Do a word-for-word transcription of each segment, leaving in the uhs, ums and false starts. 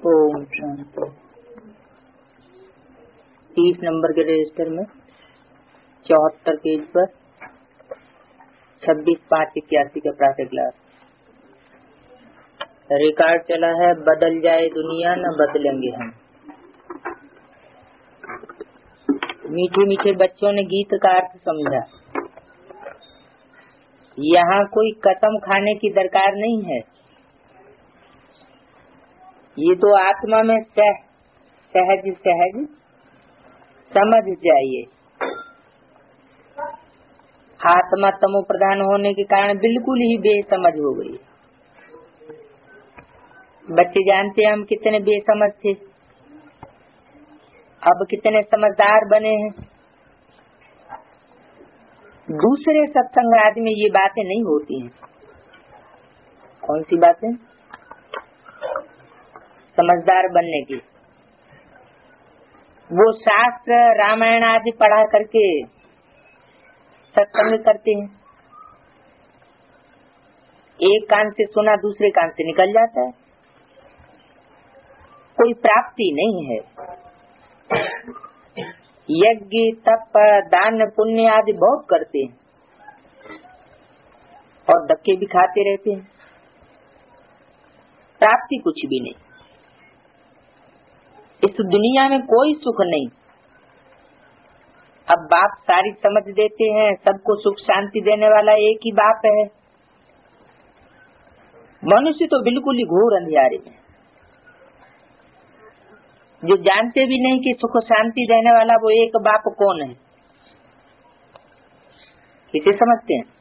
ओम शांति। तीस नंबर के रजिस्टर में चौहत्तर पेज पर छब्बीस पाँच इक्यासी का प्रातः क्लास रिकॉर्ड चला है। बदल जाए दुनिया न बदलेंगे हम। मीठे मीठे बच्चों ने गीत का अर्थ समझा। यहाँ कोई कसम खाने की दरकार नहीं है। ये तो आत्मा में सह, सहज सहज समझ जाइए। आत्मा तमो प्रधान होने के कारण बिल्कुल ही बेसमझ हो गई। बच्चे जानते हैं हम कितने बेसमझ थे, अब कितने समझदार बने हैं। दूसरे सत्संग आदि में ये बातें नहीं होती हैं। कौन सी बातें? समझदार बनने की। वो शास्त्र रामायण आदि पढ़ा करके सत्संग करते हैं। एक कान से सुना दूसरे कान से निकल जाता है। कोई प्राप्ति नहीं है। यज्ञ तप दान पुण्य आदि बहुत करते हैं और धक्के भी खाते रहते हैं। प्राप्ति कुछ भी नहीं। इस दुनिया में कोई सुख नहीं। अब बाप सारी समझ देते हैं। सबको सुख शांति देने वाला एक ही बाप है। मनुष्य तो बिल्कुल ही घोर अंधियारे में, जो जानते भी नहीं कि सुख शांति देने वाला वो एक बाप कौन है। किसे समझते हैं?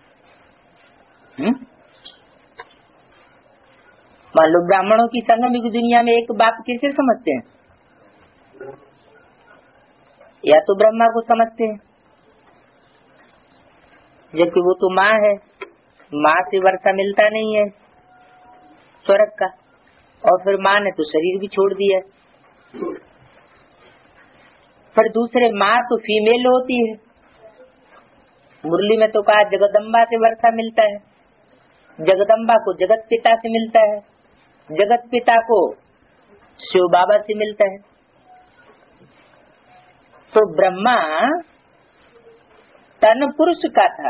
मान लो ब्राह्मणों की संगम की दुनिया में एक बाप किसे समझते हैं? या तो ब्रह्मा को समझते हैं, जबकि वो तो माँ है। माँ से वर्षा मिलता नहीं है स्वर्ग का, और फिर माँ ने तो शरीर भी छोड़ दिया। फिर दूसरे माँ तो फीमेल होती है। मुरली में तो कहा जगदम्बा से वर्षा मिलता है। जगदम्बा को जगत पिता से मिलता है। जगत पिता को शिव बाबा से मिलता है। तो ब्रह्मा तन पुरुष का था,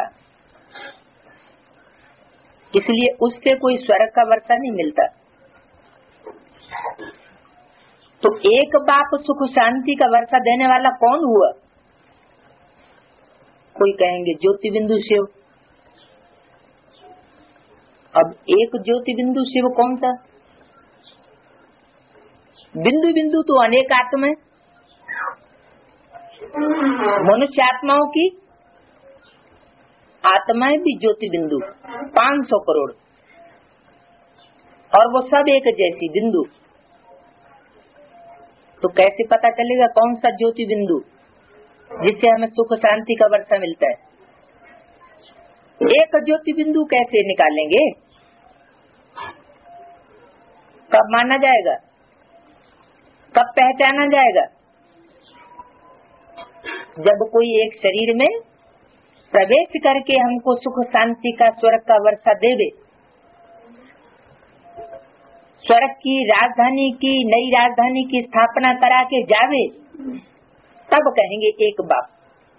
इसलिए उससे कोई स्वर्ग का वर्षा नहीं मिलता। तो एक बाप सुख शांति का वर्षा देने वाला कौन हुआ? कोई कहेंगे ज्योति बिंदु शिव। अब एक ज्योति बिंदु शिव कौन सा? बिंदु बिंदु तो अनेक आत्माएं। मनुष्य आत्माओं की आत्माएं भी ज्योति बिंदु पाँच सौ करोड़, और वो सब एक जैसी बिंदु। तो कैसे पता चलेगा कौन सा ज्योति बिंदु जिससे हमें सुख शांति का वर्षा मिलता है? एक ज्योति बिंदु कैसे निकालेंगे? कब माना जाएगा? कब पहचाना जाएगा? जब कोई एक शरीर में प्रवेश करके हमको सुख शांति का स्वर्ग का वर्षा देवे। स्वर्ग की राजधानी की नई राजधानी की स्थापना करा के जावे, तब कहेंगे एक बाप।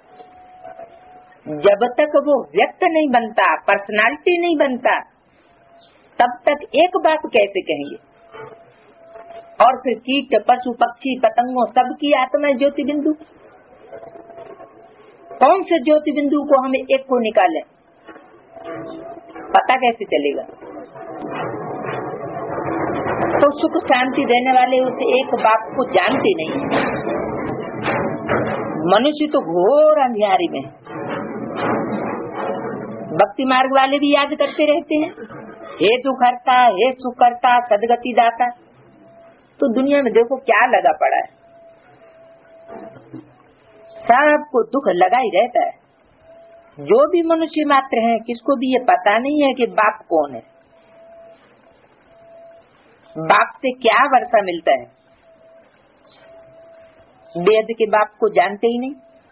जब तक वो व्यक्त नहीं बनता, पर्सनालिटी नहीं बनता, तब तक एक बाप कैसे कहेंगे? और फिर कीट पशु पक्षी पतंगों सबकी आत्मा ज्योति बिंदु। कौन से ज्योति बिंदु को हमें एक को निकालें? पता कैसे चलेगा? तो सुख शांति देने वाले उस एक बाप को जानते नहीं। मनुष्य तो घोर अंधियारी में। भक्ति मार्ग वाले भी याद करते रहते हैं, हे दुखहर्ता, हे सुखकर्ता, सदगति दाता। तो दुनिया में देखो क्या लगा पड़ा है। सबको दुख लगा ही रहता है। जो भी मनुष्य मात्र हैं, किसको भी ये पता नहीं है कि बाप कौन है। बाप से क्या वर्षा मिलता है? वेद के बाप को जानते ही नहीं।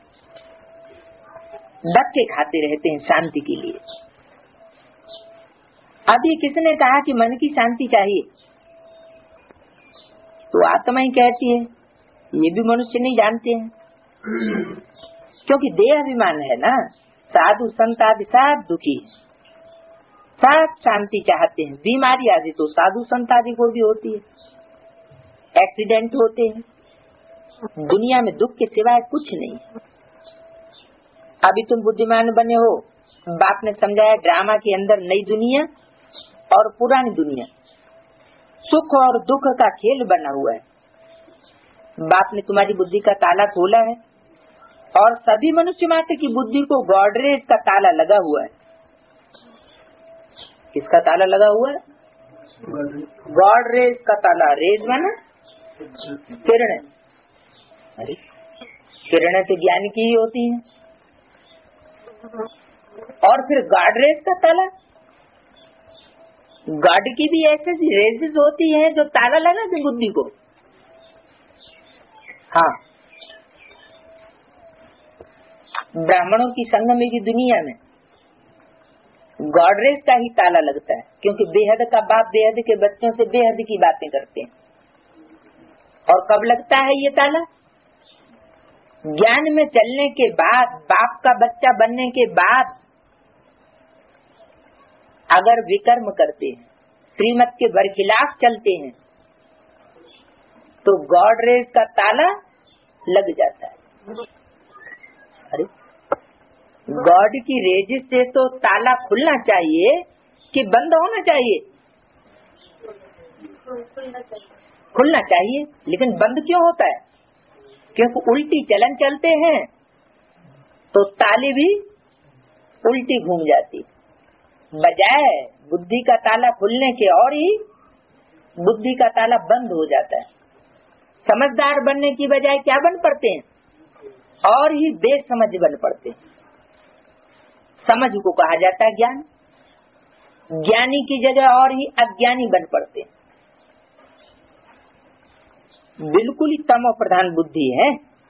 धक्के खाते रहते हैं शांति के लिए। अभी किसने कहा कि मन की शांति चाहिए? तो आत्मा ही कहती है, ये भी मनुष्य नहीं जानते हैं, क्योंकि देह अभिमान है ना। साधु संत आदि सब दुखी, सब शांति चाहते हैं। बीमारी आदि तो साधु संत आदि को भी होती है, एक्सीडेंट होते हैं, दुनिया में दुख के सिवाय कुछ नहीं। अभी तुम बुद्धिमान बने हो, बाप ने समझाया ड्रामा के अंदर नई दुनिया और पुरानी दुनिया, सुख और दुख का खेल बना हुआ है। बाप ने तुम्हारी बुद्धि का ताला खोला है और सभी मनुष्य मात्र की बुद्धि को गॉडरेज का ताला लगा हुआ है। किसका ताला लगा हुआ है? गॉडरेज का ताला। रेज माना किरण, अरे किरणें तो ज्ञान की ही होती हैं। और फिर गॉडरेज का ताला, गॉड की भी ऐसे रेजेस होती हैं जो ताला लगा दे बुद्धि को। हाँ, ब्राह्मणों की संगम की दुनिया में गॉडरेज का ही ताला लगता है, क्योंकि बेहद का बाप बेहद के बच्चों से बेहद की बातें करते हैं। और कब लगता है ये ताला? ज्ञान में चलने के बाद, बाप का बच्चा बनने के बाद अगर विकर्म करते हैं, श्रीमत के बरखिलाफ चलते हैं, तो गॉडरेज का ताला लग जाता है। अरे गॉड की रेजिस से तो ताला खुलना चाहिए कि बंद होना चाहिए? खुलना चाहिए, लेकिन बंद क्यों होता है? क्योंकि उल्टी चलन चलते हैं तो ताली भी उल्टी घूम जाती। बजाय बुद्धि का ताला खुलने के और ही बुद्धि का ताला बंद हो जाता है। समझदार बनने की बजाय क्या बन पड़ते हैं? और ही बेसमझ बन पड़ते हैं। समझ को कहा जाता है ज्ञान, ज्ञानी की जगह और ही अज्ञानी बन पड़ते हैं। बिल्कुल ही तमो प्रधान बुद्धि है।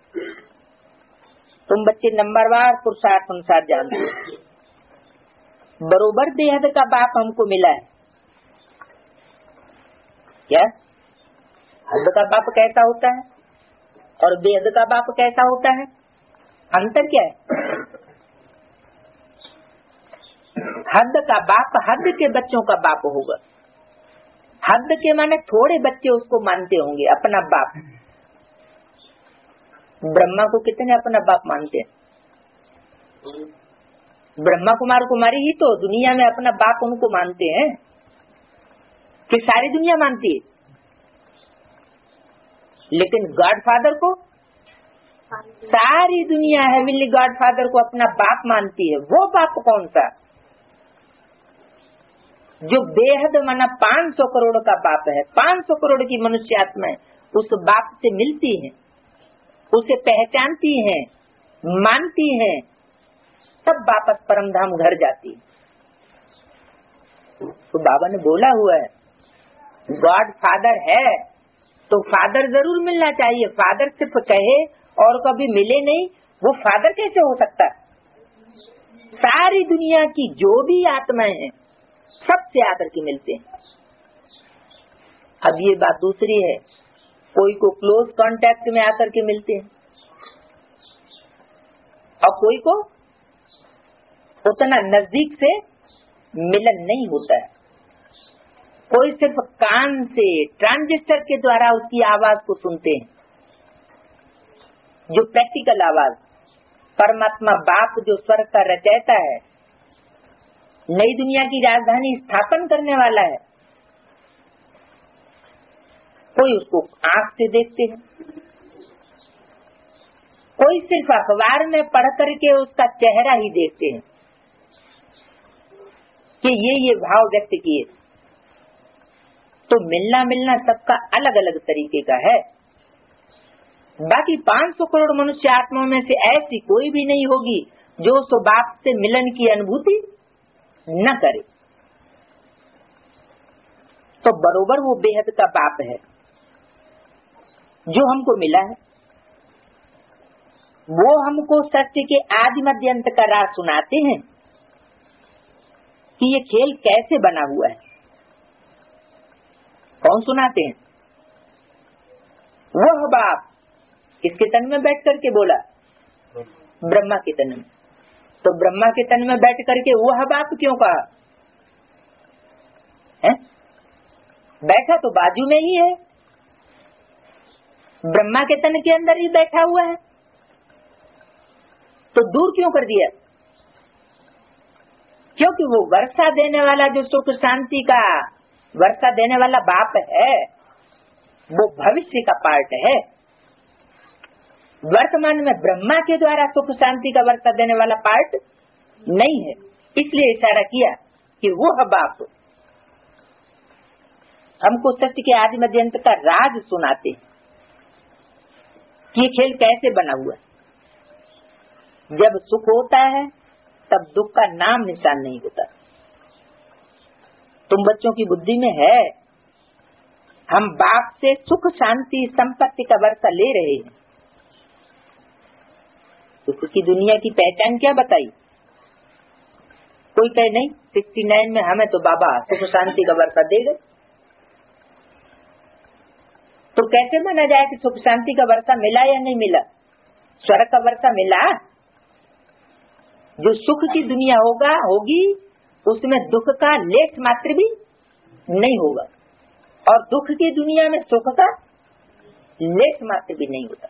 तुम बच्चे नंबरवार पुरुषार्थ अनुसार जानते हो, बरोबर बेहद का बाप हमको मिला है। क्या हद का बाप कैसा होता है और बेहद का बाप कैसा होता है? अंतर क्या है? हद का बाप हद के बच्चों का बाप होगा। हद के माने थोड़े बच्चे उसको मानते होंगे अपना बाप। ब्रह्मा को कितने अपना बाप मानते हैं? ब्रह्मा कुमार कुमारी ही तो दुनिया में अपना बाप उनको मानते हैं कि सारी दुनिया मानती है। लेकिन गॉडफादर को सारी दुनिया हेवनली गॉडफादर को अपना बाप मानती है। वो बाप कौन सा? जो बेहद माना पाँच सौ करोड़ का बाप है। पाँच सौ करोड़ की मनुष्य आत्माएं उस बाप से मिलती हैं, उसे पहचानती हैं, मानती हैं, तब वापस परम धाम घर जाती। तो बाबा ने बोला हुआ है गॉड फादर है तो फादर जरूर मिलना चाहिए। फादर सिर्फ कहे और कभी मिले नहीं, वो फादर कैसे हो सकता? सारी दुनिया की जो भी आत्माएं हैं सबसे आकर के मिलते हैं। अब ये बात दूसरी है, कोई को क्लोज कांटेक्ट में आकर के मिलते हैं और कोई को उतना नजदीक से मिलन नहीं होता है। कोई सिर्फ कान से ट्रांजिस्टर के द्वारा उसकी आवाज को सुनते हैं, जो प्रैक्टिकल आवाज। परमात्मा बाप जो स्वर्ग का रचयिता है, नई दुनिया की राजधानी स्थापन करने वाला है, कोई उसको आंख से देखते हैं, कोई सिर्फ अखबार में पढ़ करके उसका चेहरा ही देखते हैं कि ये ये भाव व्यक्त किए। तो मिलना मिलना सबका अलग अलग तरीके का है। बाकी पाँच सौ करोड़ मनुष्य आत्माओं में से ऐसी कोई भी नहीं होगी जो उस बाप से मिलन की अनुभूति न करे। तो बरोबर वो बेहद का बाप है जो हमको मिला है। वो हमको सत्य के आदि मध्य अंत का राज सुनाते हैं कि ये खेल कैसे बना हुआ है। कौन सुनाते हैं? वह बाप किसके तन में बैठ करके बोला? ब्रह्मा के तन में। तो ब्रह्मा के तन में बैठ करके वह बाप क्यों कहा है? बैठा तो बाजू में ही है, ब्रह्मा के तन के अंदर ही बैठा हुआ है, तो दूर क्यों कर दिया? क्योंकि वो वर्षा देने वाला जो सुख शांति का वर्षा देने वाला बाप है वो भविष्य का पार्ट है। वर्तमान में ब्रह्मा के द्वारा सुख शांति का वर्षा देने वाला पार्ट नहीं है। इसलिए इशारा किया कि वो बाप हमको सत्य के आदि मध्य अंत का राज सुनाते कि ये खेल कैसे बना हुआ। जब सुख होता है तब दुख का नाम निशान नहीं होता। तुम बच्चों की बुद्धि में है, हम बाप से सुख शांति संपत्ति का वर्षा ले रहे हैं। सुख की दुनिया की पहचान क्या बताई? कोई कहे नहीं, सिक्सटी नाइन में हमें तो बाबा सुख शांति का वर्षा दे गए। तो कैसे माना जाए कि सुख शांति का वर्षा मिला या नहीं मिला? स्वर्ग का वर्षा मिला। जो सुख की दुनिया होगा होगी उसमें दुख का लेश मात्र भी नहीं होगा, और दुख की दुनिया में सुख का लेश मात्र भी नहीं होता।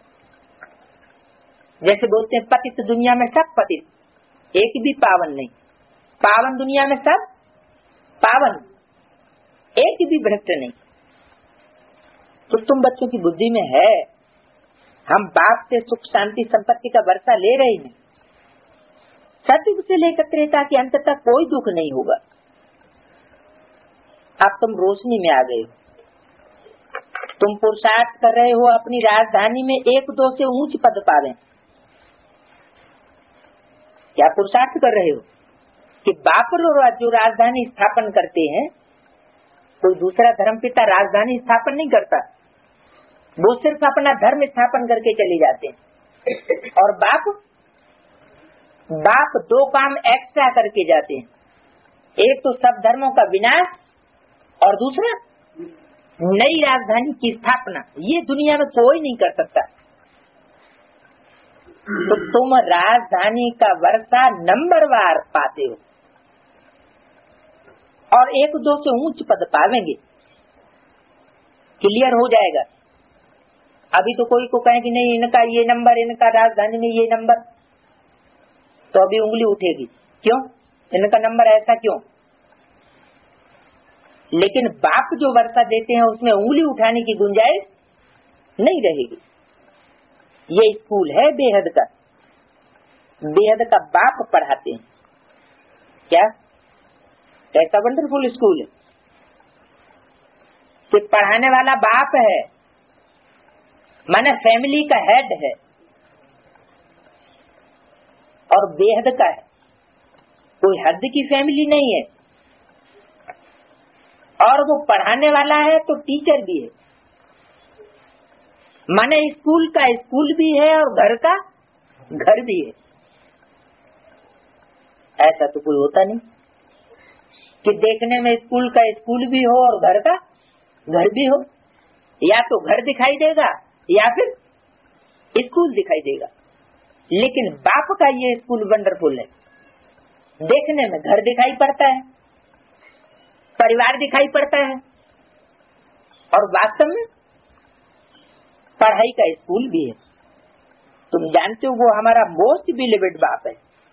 जैसे बोलते हैं पतित दुनिया में सब पतित, एक भी पावन नहीं। पावन दुनिया में सब पावन, एक भी भ्रष्ट नहीं। तो तुम बच्चों की बुद्धि में है, हम बाप से सुख शांति संपत्ति का वर्षा ले रहे हैं। सतयुग से लेकर त्रेता के अंत तक कोई दुख नहीं होगा। अब तुम रोशनी में आ गए हो, तुम पुरुषार्थ कर रहे हो अपनी राजधानी में एक दो से ऊंच पद पावे। क्या पुरुषार्थ कर रहे हो कि बाप जो राजधानी स्थापन करते हैं, कोई दूसरा धर्मपिता राजधानी स्थापन नहीं करता, वो सिर्फ अपना धर्म स्थापन करके चले जाते हैं। और बाप बाप दो काम एक्स्ट्रा करके जाते हैं, एक तो सब धर्मों का विनाश और दूसरा नई राजधानी की स्थापना। ये दुनिया में कोई नहीं कर सकता। तो तुम राजधानी का वर्षा नंबरवार पाते हो और एक दो से ऊंच पद पावेंगे, क्लियर हो जाएगा। अभी तो कोई को कहे कि नहीं इनका ये नंबर, इनका राजधानी में ये नंबर, तो अभी उंगली उठेगी, क्यों इनका नंबर ऐसा क्यों? लेकिन बाप जो वर्षा देते हैं उसमें उंगली उठाने की गुंजाइश नहीं रहेगी। ये स्कूल है बेहद का, बेहद का बाप पढ़ाते हैं। क्या कैसा वंडरफुल स्कूल है कि पढ़ाने वाला बाप है, माने फैमिली का हेड है और बेहद का है, कोई हद की फैमिली नहीं है। और वो पढ़ाने वाला है तो टीचर भी है, माने स्कूल का स्कूल भी है और घर का घर भी है। ऐसा तो कोई होता नहीं कि देखने में स्कूल का स्कूल भी हो और घर का घर भी हो। या तो घर दिखाई देगा या फिर स्कूल दिखाई देगा। लेकिन बाप का ये स्कूल वंडरफुल है, देखने में घर दिखाई पड़ता है, परिवार दिखाई पड़ता है, और वास्तव में पढ़ाई का स्कूल भी है। तुम जानते हो वो हमारा मोस्ट बिलीवेड बाप है,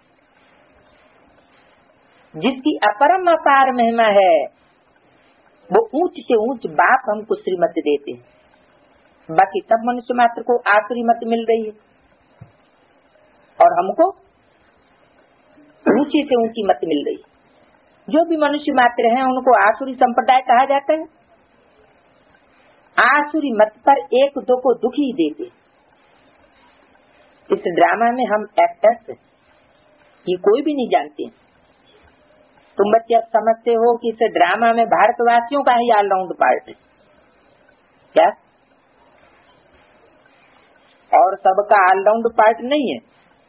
जिसकी अपरम अपार महिमा है। वो ऊंच से ऊंच बाप हमको श्रीमत देते हैं, बाकी सब मनुष्य मात्र को आसुरी मत मिल रही है और हमको ऊंची से ऊंची मत मिल रही है। जो भी मनुष्य मात्र हैं उनको आसुरी संप्रदाय कहा जाता है। आसुरी मत पर एक दो को दुखी देते। इस ड्रामा में हम एक्टर्स हैं, ये कोई भी नहीं जानते। तुम बच्चे अब समझते हो कि इस ड्रामा में भारतवासियों का ही ऑलराउंड पार्ट है क्या? और सबका ऑलराउंड पार्ट नहीं है।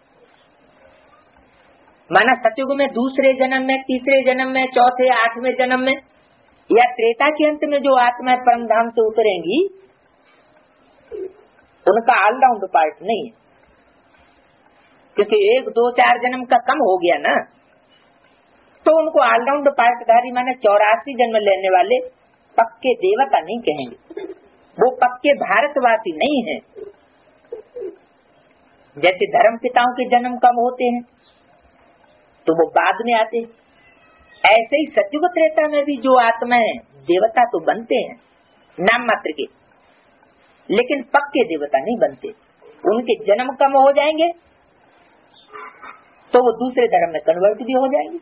माना सतयुग में दूसरे जन्म में, तीसरे जन्म में, चौथे आठवें जन्म में या त्रेता के अंत में जो आत्मा परम धाम से उतरेंगी उनका ऑलराउंड पार्ट नहीं है, क्योंकि एक दो चार जन्म का कम हो गया ना, तो उनको ऑलराउंड पार्टधारी माने चौरासी जन्म लेने वाले पक्के देवता नहीं कहेंगे, वो पक्के भारतवासी नहीं है। जैसे धर्म पिताओं के जन्म कम होते हैं तो वो बाद में आते हैं, ऐसे ही सत्युग त्रेता में भी जो आत्माएं देवता तो बनते हैं नाम मात्र के, लेकिन पक्के देवता नहीं बनते। उनके जन्म कम हो जाएंगे तो वो दूसरे धर्म में कन्वर्ट भी हो जाएंगे।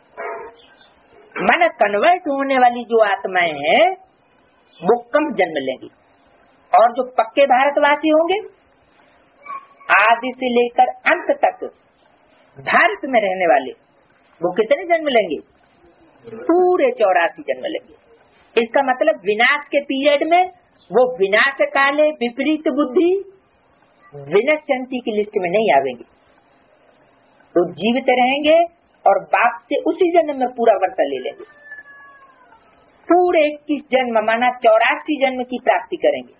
माना कन्वर्ट होने वाली जो आत्माएं हैं वो कम जन्म लेंगी, और जो पक्के भारतवासी होंगे आदि से लेकर अंत तक भारत में रहने वाले वो कितने जन्म लेंगे? पूरे चौरासी जन्म लेंगे। इसका मतलब विनाश के पीरियड में वो विनाश काले विपरीत बुद्धि विनश्यंती की लिस्ट में नहीं आवेंगे, तो जीवित रहेंगे और बाप से उसी जन्म में पूरा वर्षा ले लेंगे। पूरे इक्कीस जन्म माना चौरासी जन्म की प्राप्ति करेंगे।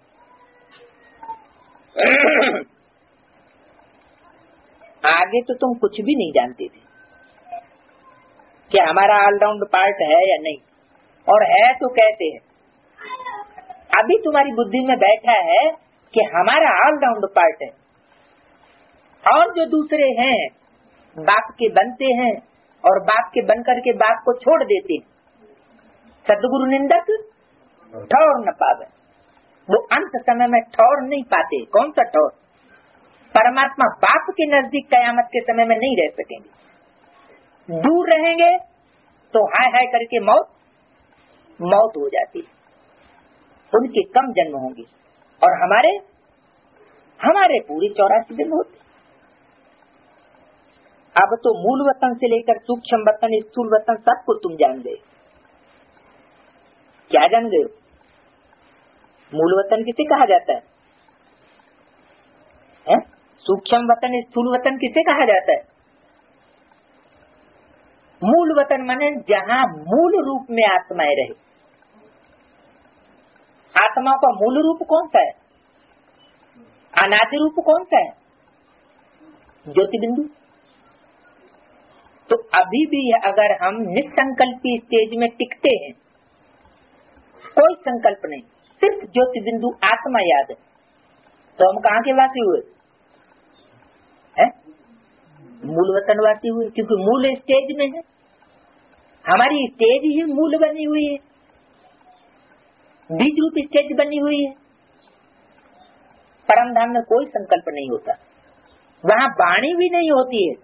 आगे तो तुम कुछ भी नहीं जानते थे कि हमारा ऑलराउंड पार्ट है या नहीं, और है तो कहते हैं। अभी तुम्हारी बुद्धि में बैठा है कि हमारा ऑलराउंड पार्ट है, और जो दूसरे हैं बाप के बनते हैं और बाप के बनकर के बाप को छोड़ देते हैं। सदगुरु निंदक ठौर न पावे, वो अंत समय में ठौर नहीं पाते। कौन सा ठौर? परमात्मा बाप के नजदीक कयामत के समय में नहीं रह सकेंगे। दूर रहेंगे तो हाय हाय करके मौत मौत हो जाती, उनके कम जन्म होंगे और हमारे हमारे पूरे चौरासी जन्म होते। अब तो मूल वतन से लेकर सूक्ष्म वतन, स्थूल वतन सबको तुम जान गए। क्या जान गए? मूल वतन किसे कहा जाता है, है? सूक्ष्म वतन स्थूल वतन किसे कहा जाता है? मूल वतन माने जहाँ मूल रूप में आत्माएं रहे। आत्मा का मूल रूप कौन सा है? अनादि रूप कौन सा है? ज्योति बिंदु। तो अभी भी अगर हम निसंकल्पी स्टेज में टिकते हैं, कोई संकल्प नहीं, सिर्फ ज्योति बिंदु आत्मा याद है, तो हम कहाँ के वासी हुए? है? मूल वतन वासी हुए, क्योंकि मूल स्टेज में है। हमारी स्टेज ही मूल बनी हुई है, बीज रूप स्टेज बनी हुई है। परम धाम में कोई संकल्प नहीं होता, वहाँ वाणी भी नहीं होती है,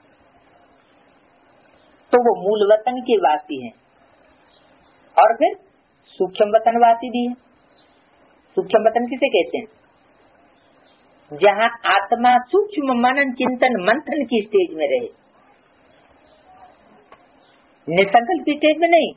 तो वो मूल वतन के वासी हैं। और फिर सूक्ष्म वतन वासी भी है। सूक्ष्म वतन किसे कहते हैं? जहाँ आत्मा सूक्ष्म मनन चिंतन मंथन की स्टेज में रहे, निसंकल्प की स्टेज में नहीं,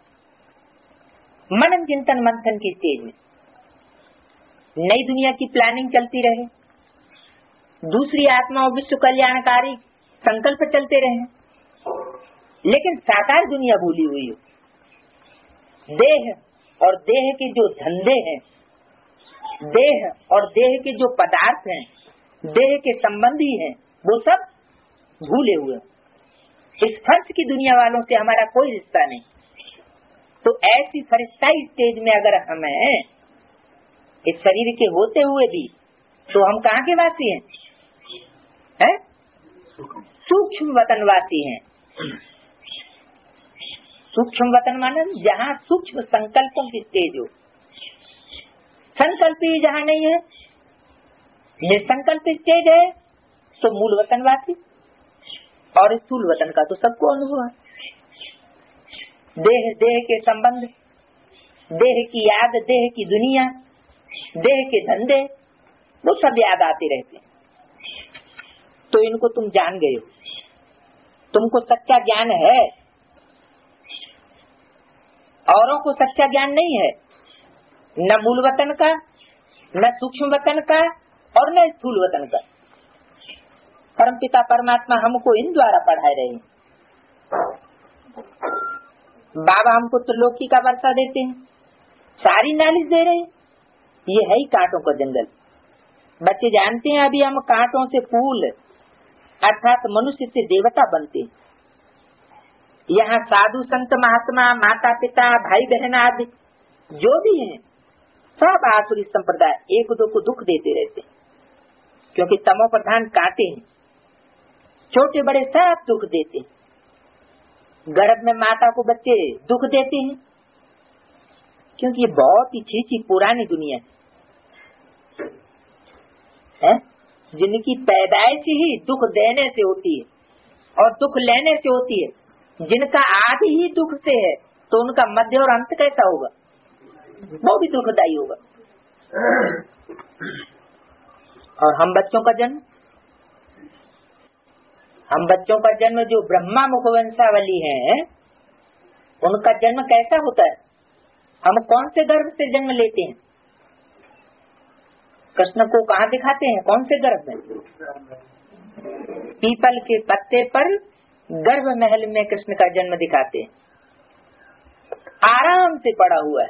मनन चिंतन मंथन की स्टेज में। नई दुनिया की प्लानिंग चलती रहे, दूसरी आत्मा और विश्व कल्याणकारी संकल्प चलते रहे, लेकिन साकार दुनिया भूली हुई है। देह और देह के जो धंधे हैं, देह और देह के जो पदार्थ हैं, देह के संबंधी हैं, वो सब भूले हुए। इस फर्श की दुनिया वालों से हमारा कोई रिश्ता नहीं। तो ऐसी फरिश्ताई स्टेज में अगर हम हैं, इस शरीर के होते हुए भी, तो हम कहाँ के वासी हैं? है? सूक्ष्म वतन वासी हैं। सूक्ष्म वतन माने जहाँ सूक्ष्म संकल्पों की स्टेज हो। संकल्प ही जहाँ नहीं है, निसंकल्प स्टेज है, तो मूल वतन वासी। और स्थूल वतन का तो सबको अनुभव है। देह देह के संबंध, देह की याद, देह की दुनिया, देह के धंधे, वो सब याद आते रहते हैं। तो इनको तुम जान गए हो, तुमको सच्चा ज्ञान है। औरों को सच्चा ज्ञान नहीं है, न मूल वतन का, न सूक्ष्म वतन का, और न स्थूल वतन का। परमपिता परमात्मा हमको इन द्वारा पढ़ाए रहे हैं। बाबा हमको त्रिलोकी का वर्षा देते हैं, सारी नॉलेज दे रहे हैं। ये है ही कांटों का जंगल, बच्चे जानते हैं अभी हम कांटों से फूल अर्थात मनुष्य से देवता बनते हैं। यहाँ साधु संत महात्मा माता पिता भाई बहन आदि जो भी हैं सब आसुरी संप्रदाय एक दो को दुख देते रहते हैं, क्योंकि तमो प्रधान कांटे हैं, छोटे बड़े सब दुख देते हैं। गर्भ में माता को बच्चे दुख देते हैं, क्योंकि ये बहुत ही छीछी पुरानी दुनिया है, जिनकी पैदाइश ही दुख देने से होती है और दुख लेने से होती है। जिनका आदि ही दुख से है तो उनका मध्य और अंत कैसा होगा? वो भी दुखदायी होगा। और हम बच्चों का जन्म हम बच्चों का जन्म जो ब्रह्मा मुखवंशावली है उनका जन्म कैसा होता है? हम कौन से गर्भ से जन्म लेते हैं? कृष्ण को कहाँ दिखाते हैं? कौन से गर्भ में? पीपल के पत्ते पर गर्भ महल में कृष्ण का जन्म दिखाते हैं। आराम से पड़ा हुआ है,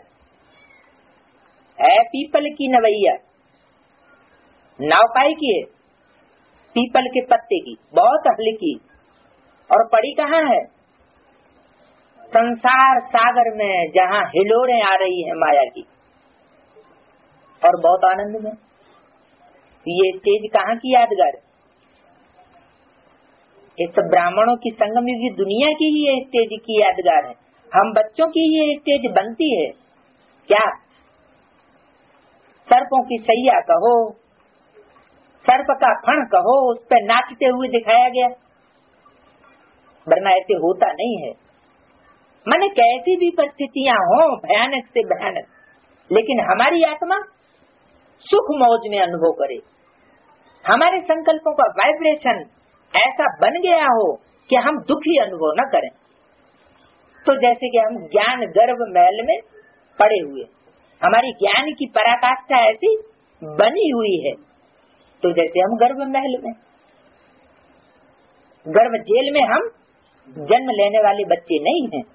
है पीपल की नवैया, नावपाई की है, पीपल के पत्ते की, बहुत हल्की, और पड़ी कहाँ है? संसार सागर में, जहाँ हिलोरें आ रही है माया की, और बहुत आनंद में। ये स्टेज कहाँ की यादगार? ये सब ब्राह्मणों की संगम युगी दुनिया की ही ये स्टेज की यादगार है। हम बच्चों की ये स्टेज बनती है क्या? सर्पों की सैया कहो, सर्प का फण कहो, उस पर नाचते हुए दिखाया गया, वरना ऐसे होता नहीं है। माने कैसी भी परिस्थितियां हो भयानक से भयानक, लेकिन हमारी आत्मा सुख मौज में अनुभव करे, हमारे संकल्पों का वाइब्रेशन ऐसा बन गया हो कि हम दुखी अनुभव न करें। तो जैसे कि हम ज्ञान गर्भ महल में पड़े हुए, हमारी ज्ञान की पराकाष्ठा ऐसी बनी हुई है, तो जैसे हम गर्भ महल में, गर्भ जेल में हम जन्म लेने वाले बच्चे नहीं हैं।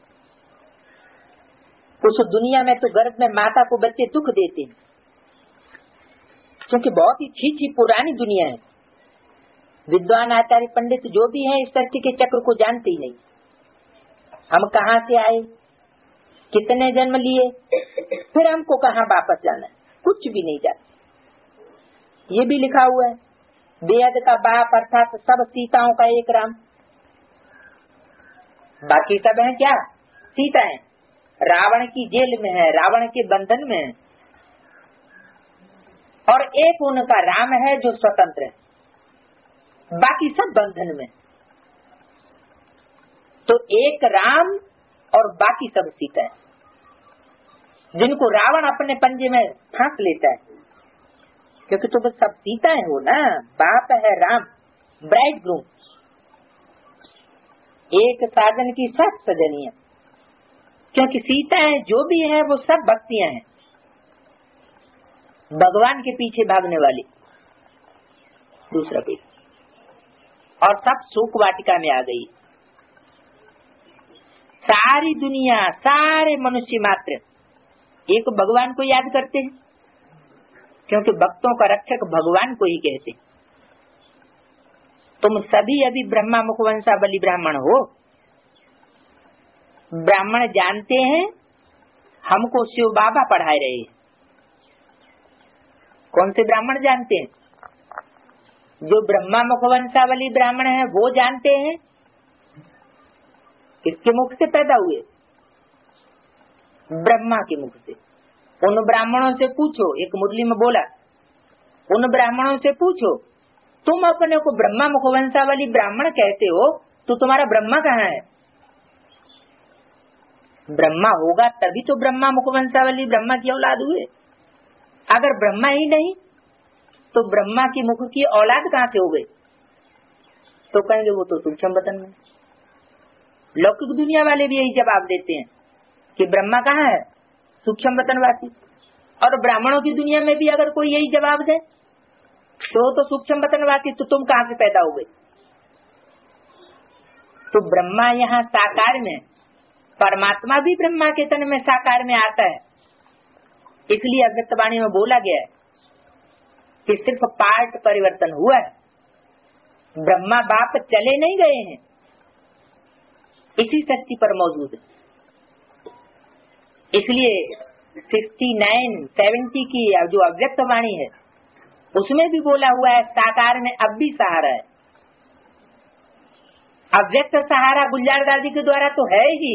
उस दुनिया में तो गर्भ में माता को बच्चे दुख देते हैं, क्योंकि बहुत ही छीछी पुरानी दुनिया है। विद्वान आचार्य पंडित जो भी हैं इस धरती के चक्र को जानते ही नहीं। हम कहाँ से आए, कितने जन्म लिए, फिर हमको कहाँ वापस जाना है, कुछ भी नहीं जानते। ये भी लिखा हुआ है, बेहद का बाप अर्थात सब सीताओं का एक राम, बाकी सब है क्या? सीता है, रावण की जेल में है, रावण के बंधन में है, और एक उनका राम है जो स्वतंत्र है, बाकी सब बंधन में। तो एक राम और बाकी सब सीता है, जिनको रावण अपने पंजे में फांस लेता है, क्योंकि तो सब सीताएं हो ना, बाप है राम, ब्राइड ग्रूम, एक साजन की सब सजनियां, क्योंकि सीताएं जो भी है वो सब भक्तियां हैं, भगवान के पीछे भागने वाली, दूसरा कोई, और सब शोक वाटिका में आ गई। सारी दुनिया, सारे मनुष्य मात्र एक भगवान को याद करते हैं, क्योंकि भक्तों का रक्षक भगवान को ही कहते। तुम सभी अभी ब्रह्मा मुखवंशावली ब्राह्मण हो। ब्राह्मण जानते हैं हमको शिव बाबा पढ़ाए रहे। कौन से ब्राह्मण जानते हैं? जो ब्रह्मा मुखवंशावली ब्राह्मण है वो जानते हैं। किसके मुख से पैदा हुए? ब्रह्मा के मुख से। उन ब्राह्मणों से पूछो, एक मुरली में बोला, उन ब्राह्मणों से पूछो, तुम अपने को ब्रह्मा मुखवंशावली ब्राह्मण कहते हो, तो तुम्हारा ब्रह्मा कहाँ है? ब्रह्मा होगा तभी तो ब्रह्मा मुखवंशावली ब्रह्मा की औलाद हुए। अगर ब्रह्मा ही नहीं तो ब्रह्मा की मुख की औलाद कहाँ से हो गई? तो कहेंगे वो तो सूक्ष्म वतन में। लौकिक दुनिया वाले भी यही जवाब देते हैं कि ब्रह्मा कहाँ है? सूक्ष्म वतनवासी। और ब्राह्मणों की दुनिया में भी अगर कोई यही जवाब दे तो तो सूक्ष्म वतनवासी, तो तुम कहाँ से पैदा हो गए? तो ब्रह्मा यहाँ साकार में, परमात्मा भी ब्रह्मा के तन में साकार में आता है। इसलिए अव्यक्तवाणी में बोला गया है कि सिर्फ पार्ट परिवर्तन हुआ है, ब्रह्मा बाप चले नहीं गए हैं, इसी शक्ति पर मौजूद है। इसलिए सिक्सटी नाइन सेवेंटी की जो अव्यक्त वाणी है उसमें भी बोला हुआ है साकार में अब भी सहारा है। अव्यक्त सहारा गुलजार दादी के द्वारा तो है ही,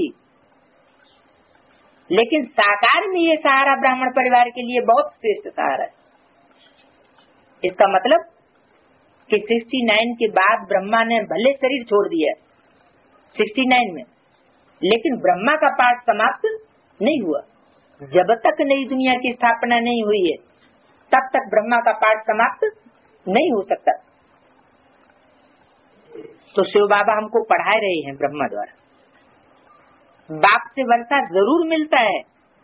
लेकिन साकार में ये सहारा ब्राह्मण परिवार के लिए बहुत श्रेष्ठ सहारा है। इसका मतलब कि सिक्सटी नाइन के बाद ब्रह्मा ने भले शरीर छोड़ दिया सिक्सटी नाइन में, लेकिन ब्रह्मा का पाठ समाप्त नहीं हुआ। जब तक नई दुनिया की स्थापना नहीं हुई है तब तक ब्रह्मा का पाठ समाप्त नहीं हो सकता। तो शिव बाबा हमको पढ़ा रहे हैं ब्रह्मा द्वारा। बाप से वर्षा जरूर मिलता है,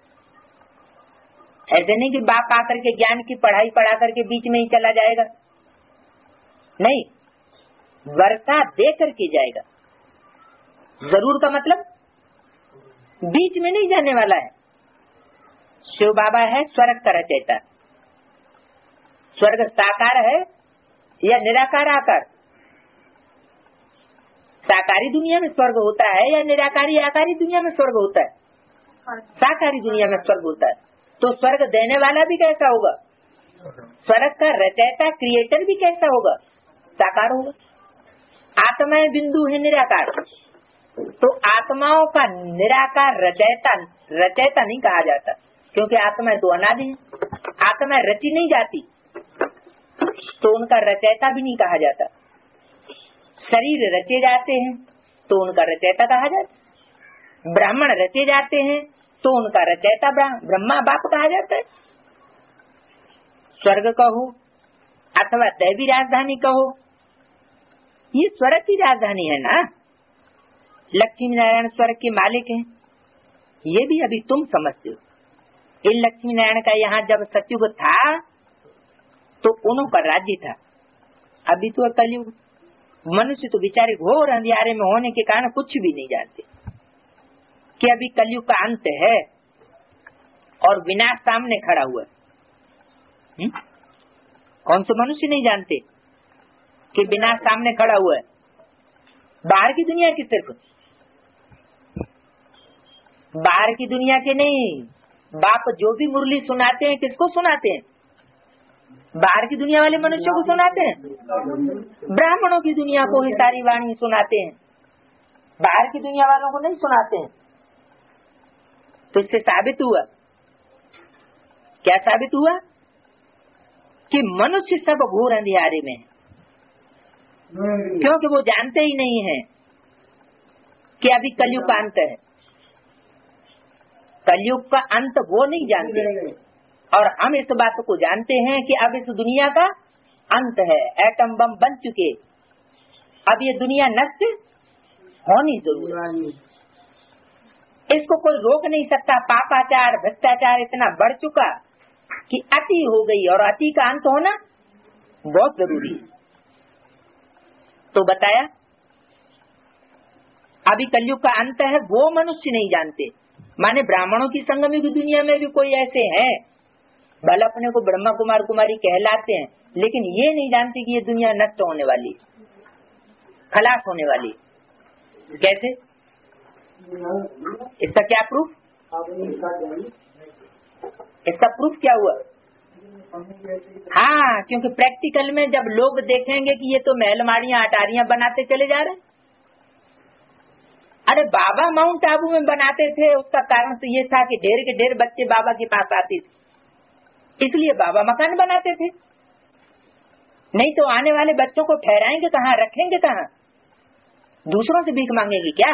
ऐसे नहीं कि बाप आकर के ज्ञान की पढ़ाई पढ़ा करके बीच में ही चला जाएगा, नहीं, वर्षा दे करके जाएगा। जरूर का मतलब बीच में नहीं जाने वाला है। शिव बाबा है स्वर्ग का रचयिता। स्वर्ग साकार है या निराकार आकार? साकारी दुनिया में स्वर्ग होता है या निराकारी आकारी दुनिया में स्वर्ग होता है? साकारी दुनिया में स्वर्ग होता है। तो स्वर्ग देने वाला भी कैसा होगा? स्वर्ग का रचयिता क्रिएटर भी कैसा होगा? साकार होगा। आत्माएं बिंदु है निराकार, तो आत्माओं का निराकार रचयिता रचयिता नहीं कहा जाता, क्योंकि आत्माएं तो अनादि है। आत्माएं रची नहीं जाती तो उनका रचयिता भी नहीं कहा जाता। शरीर रचे जाते हैं तो उनका रचयिता कहा जाता। ब्राह्मण रचे जाते हैं तो उनका रचयिता ब्रह्मा बाप कहा जाता है। स्वर्ग कहो अथवा दैवी राजधानी कहो, ये स्वर्ग की राजधानी है ना। लक्ष्मी नारायण स्वर्ग के मालिक हैं, ये भी अभी तुम समझते हो। इन लक्ष्मी नारायण का यहाँ जब सतयुग था तो उनका राज्य था। अभी तो कलयुग, मनुष्य तो बेचारे घोर अंधियारे में होने के कारण कुछ भी नहीं जानते कि अभी कलयुग का अंत है और विनाश सामने खड़ा हुआ है। हुँ? कौन से मनुष्य नहीं जानते कि विनाश सामने खड़ा हुआ है? बाहर की दुनिया की सिर्फ, बाहर की दुनिया के नहीं। बाप जो भी मुरली सुनाते हैं किसको सुनाते हैं? बाहर की दुनिया वाले मनुष्यों को सुनाते हैं। ब्राह्मणों की दुनिया को ही सारी वाणी सुनाते हैं, बाहर की दुनिया वालों को नहीं सुनाते हैं। तो इससे साबित हुआ, क्या साबित हुआ? कि मनुष्य सब घोर अंधियारे में है, क्योंकि वो जानते ही नहीं है कि अभी कलयुग का अंत है। कलयुग का अंत वो नहीं जानते, और हम इस बात को जानते हैं कि अब इस दुनिया का अंत है। एटम बम बन चुके, अब ये दुनिया नष्ट होनी जरूर है। इसको कोई रोक नहीं सकता। पापाचार भ्रष्टाचार इतना बढ़ चुका कि अति हो गई, और अति का अंत होना बहुत जरूरी है। तो बताया अभी कलयुग का अंत है, वो मनुष्य नहीं जानते। माने ब्राह्मणों की संगमी की दुनिया में भी कोई ऐसे हैं, भले अपने को ब्रह्मा कुमार कुमारी कहलाते हैं, लेकिन ये नहीं जानते कि ये दुनिया नष्ट होने वाली, खलास होने वाली। कैसे? इसका क्या प्रूफ? इसका प्रूफ क्या हुआ? हाँ, क्योंकि प्रैक्टिकल में जब लोग देखेंगे कि ये तो महलमाड़ियां अटारियां बनाते चले जा रहे हैं। अरे बाबा माउंट आबू में बनाते थे, उसका कारण तो ये था कि ढेर के ढेर बच्चे बाबा के पास आते थे, इसलिए बाबा मकान बनाते थे। नहीं तो आने वाले बच्चों को ठहराएंगे कहाँ, रखेंगे कहाँ? दूसरों से भीख मांगेंगे क्या?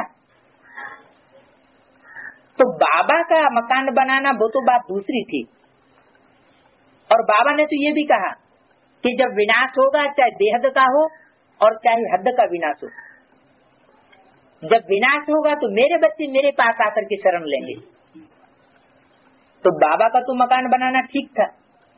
तो बाबा का मकान बनाना वो तो बात दूसरी थी। और बाबा ने तो ये भी कहा कि जब विनाश होगा, चाहे बेहद का हो और चाहे हद का विनाश हो, जब विनाश होगा तो मेरे बच्चे मेरे पास आकर के शरण लेंगे। तो बाबा का तो मकान बनाना ठीक था,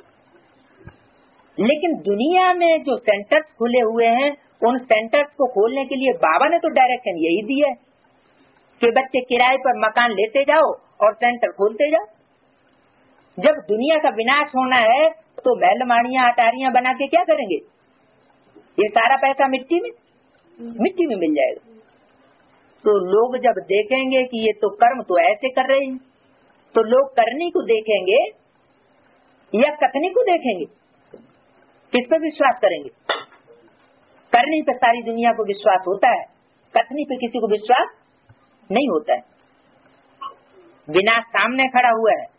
लेकिन दुनिया में जो सेंटर्स खुले हुए हैं, उन सेंटर्स को खोलने के लिए बाबा ने तो डायरेक्शन यही दी है कि बच्चे किराए पर मकान लेते जाओ और सेंटर खोलते जाओ। जब दुनिया का विनाश होना है तो महल माड़ियां अटारियां बना के क्या करेंगे? ये सारा पैसा मिट्टी में मिट्टी में मिल जाएगा। तो लोग जब देखेंगे कि ये तो कर्म तो ऐसे कर रहे हैं, तो लोग करनी को देखेंगे या कथनी को देखेंगे? किस पे विश्वास करेंगे? करनी पे सारी दुनिया को विश्वास होता है, कथनी पे किसी को विश्वास नहीं होता है। विनाश सामने खड़ा हुआ है,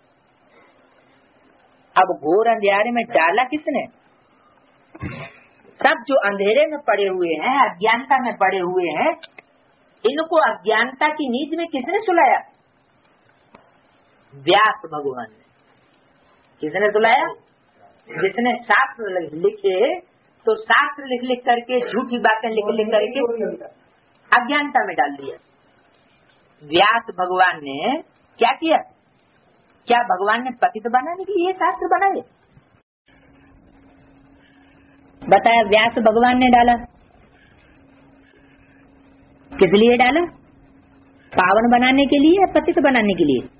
अब घोर अंधेरे में डाला किसने? सब जो अंधेरे में पड़े हुए हैं, अज्ञानता में पड़े हुए हैं, इनको अज्ञानता की नींद में किसने सुलाया? व्यास भगवान ने। किसने सुलाया? जिसने शास्त्र लिखे, तो शास्त्र लिख लिख करके झूठी बातें लिख लिख करके अज्ञानता में डाल दिया। व्यास भगवान ने क्या किया? क्या भगवान ने पतित बनाने के लिए शास्त्र बनाए? बताया, व्यास भगवान ने डाला। किस लिए डाला? पावन बनाने के लिए या पतित बनाने के लिए?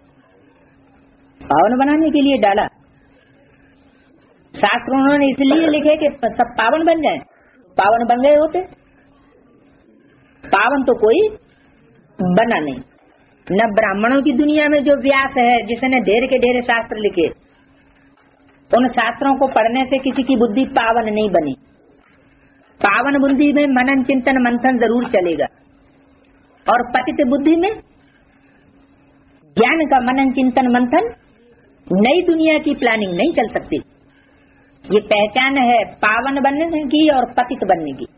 पावन बनाने के लिए डाला। शास्त्र उन्होंने इसलिए लिखे कि सब पावन बन जाएं। पावन बन गए होते? पावन तो कोई बना नहीं। न ब्राह्मणों की दुनिया में जो व्यास है, जिसने ढेर के ढेर शास्त्र लिखे, उन शास्त्रों को पढ़ने से किसी की बुद्धि पावन नहीं बनी। पावन बुद्धि में मनन चिंतन मंथन जरूर चलेगा, और पतित बुद्धि में ज्ञान का मनन चिंतन मंथन, नई दुनिया की प्लानिंग नहीं चल सकती। ये पहचान है पावन बनने की और पतित बनने की।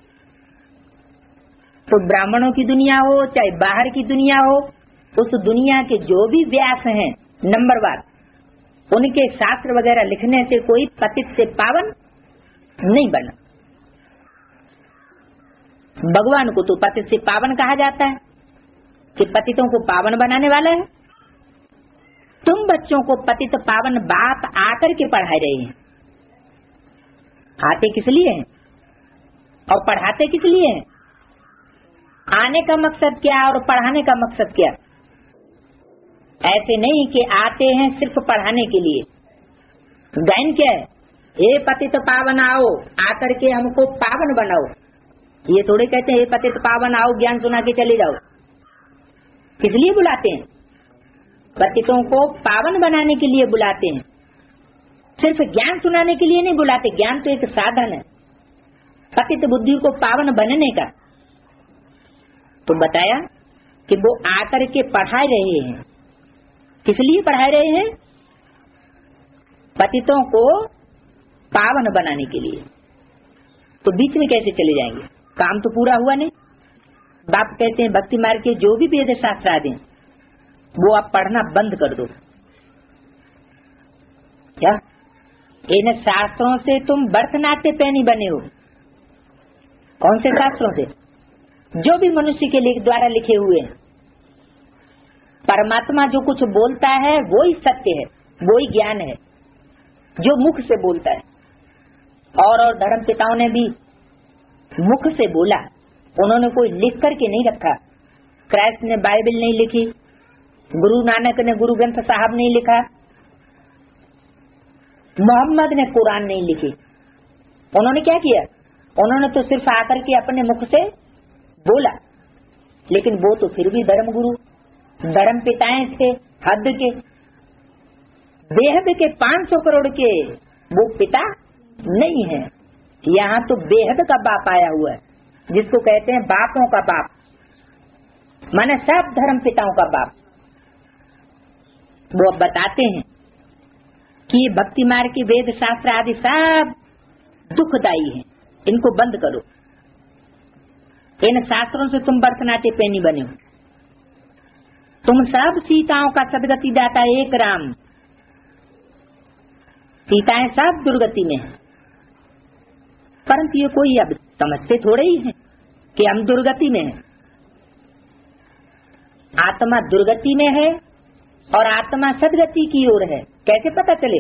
तो ब्राह्मणों की दुनिया हो चाहे बाहर की दुनिया हो, उस दुनिया के जो भी व्यास हैं नंबरवार, उनके शास्त्र वगैरह लिखने से कोई पतित से पावन नहीं बना। भगवान को तो पतित से पावन कहा जाता है कि पतितों को पावन बनाने वाला है। तुम बच्चों को पतित पावन बाप आकर के पढ़ा रहे हैं। आते किस लिए हैं और पढ़ाते किस लिए हैं? आने का मकसद क्या और पढ़ाने का मकसद क्या? ऐसे नहीं कि आते हैं सिर्फ पढ़ाने के लिए। गायन क्या है? हे पतित पावन आओ, आकर के हमको पावन बनाओ। ये थोड़े कहते हैं हे पतित पावन आओ, ज्ञान सुना के चले जाओ। किस लिए बुलाते हैं? पतितों को पावन बनाने के लिए बुलाते हैं, सिर्फ ज्ञान सुनाने के लिए नहीं बुलाते। ज्ञान तो एक साधन है पतित बुद्धि को पावन बनने का। तो बताया कि वो आकर के पढ़ा रहे हैं। किस लिए पढ़ा रहे हैं? पतितों को पावन बनाने के लिए। तो बीच में कैसे चले जाएंगे? काम तो पूरा हुआ नहीं। बाप कहते हैं भक्ति मार्ग के जो भी वेद शास्त्र आदि वो आप पढ़ना बंद कर दो। क्या इन शास्त्रों से तुम बरतनाते पैनी बने हो? कौन से शास्त्रों से? जो भी मनुष्य के द्वारा लिखे हुए हैं। परमात्मा जो कुछ बोलता है वो ही सत्य है, वो ही ज्ञान है जो मुख से बोलता है। और और धर्म पिताओं ने भी मुख से बोला, उन्होंने कोई लिख करके नहीं रखा। क्राइस्ट ने बाइबल नहीं लिखी, गुरु नानक ने गुरु ग्रंथ साहब नहीं लिखा, मोहम्मद ने कुरान नहीं लिखी। उन्होंने क्या किया? उन्होंने तो सिर्फ आकर के अपने मुख से बोला। लेकिन वो तो फिर भी धर्म गुरु, धर्म पिताएं थे हद के, बेहद के पांच सौ करोड़ के वो पिता नहीं है। यहाँ तो बेहद का बाप आया हुआ है, जिसको कहते हैं बापों का बाप, माने सब धर्म पिताओं का बाप। वो अब बताते हैं कि ये भक्ति मार्ग की वेद शास्त्र आदि सब दुखदायी हैं, इनको बंद करो। इन शास्त्रों से तुम बरतनाते पैनी बने हो। तुम सब सीताओं का सदगति दाता एक राम। सीताएं सब दुर्गति में हैं, परंतु ये कोई अब समझते थोड़े ही हैं कि हम दुर्गति में हैं। आत्मा दुर्गति में है और आत्मा सदगति की ओर है। कैसे पता चले?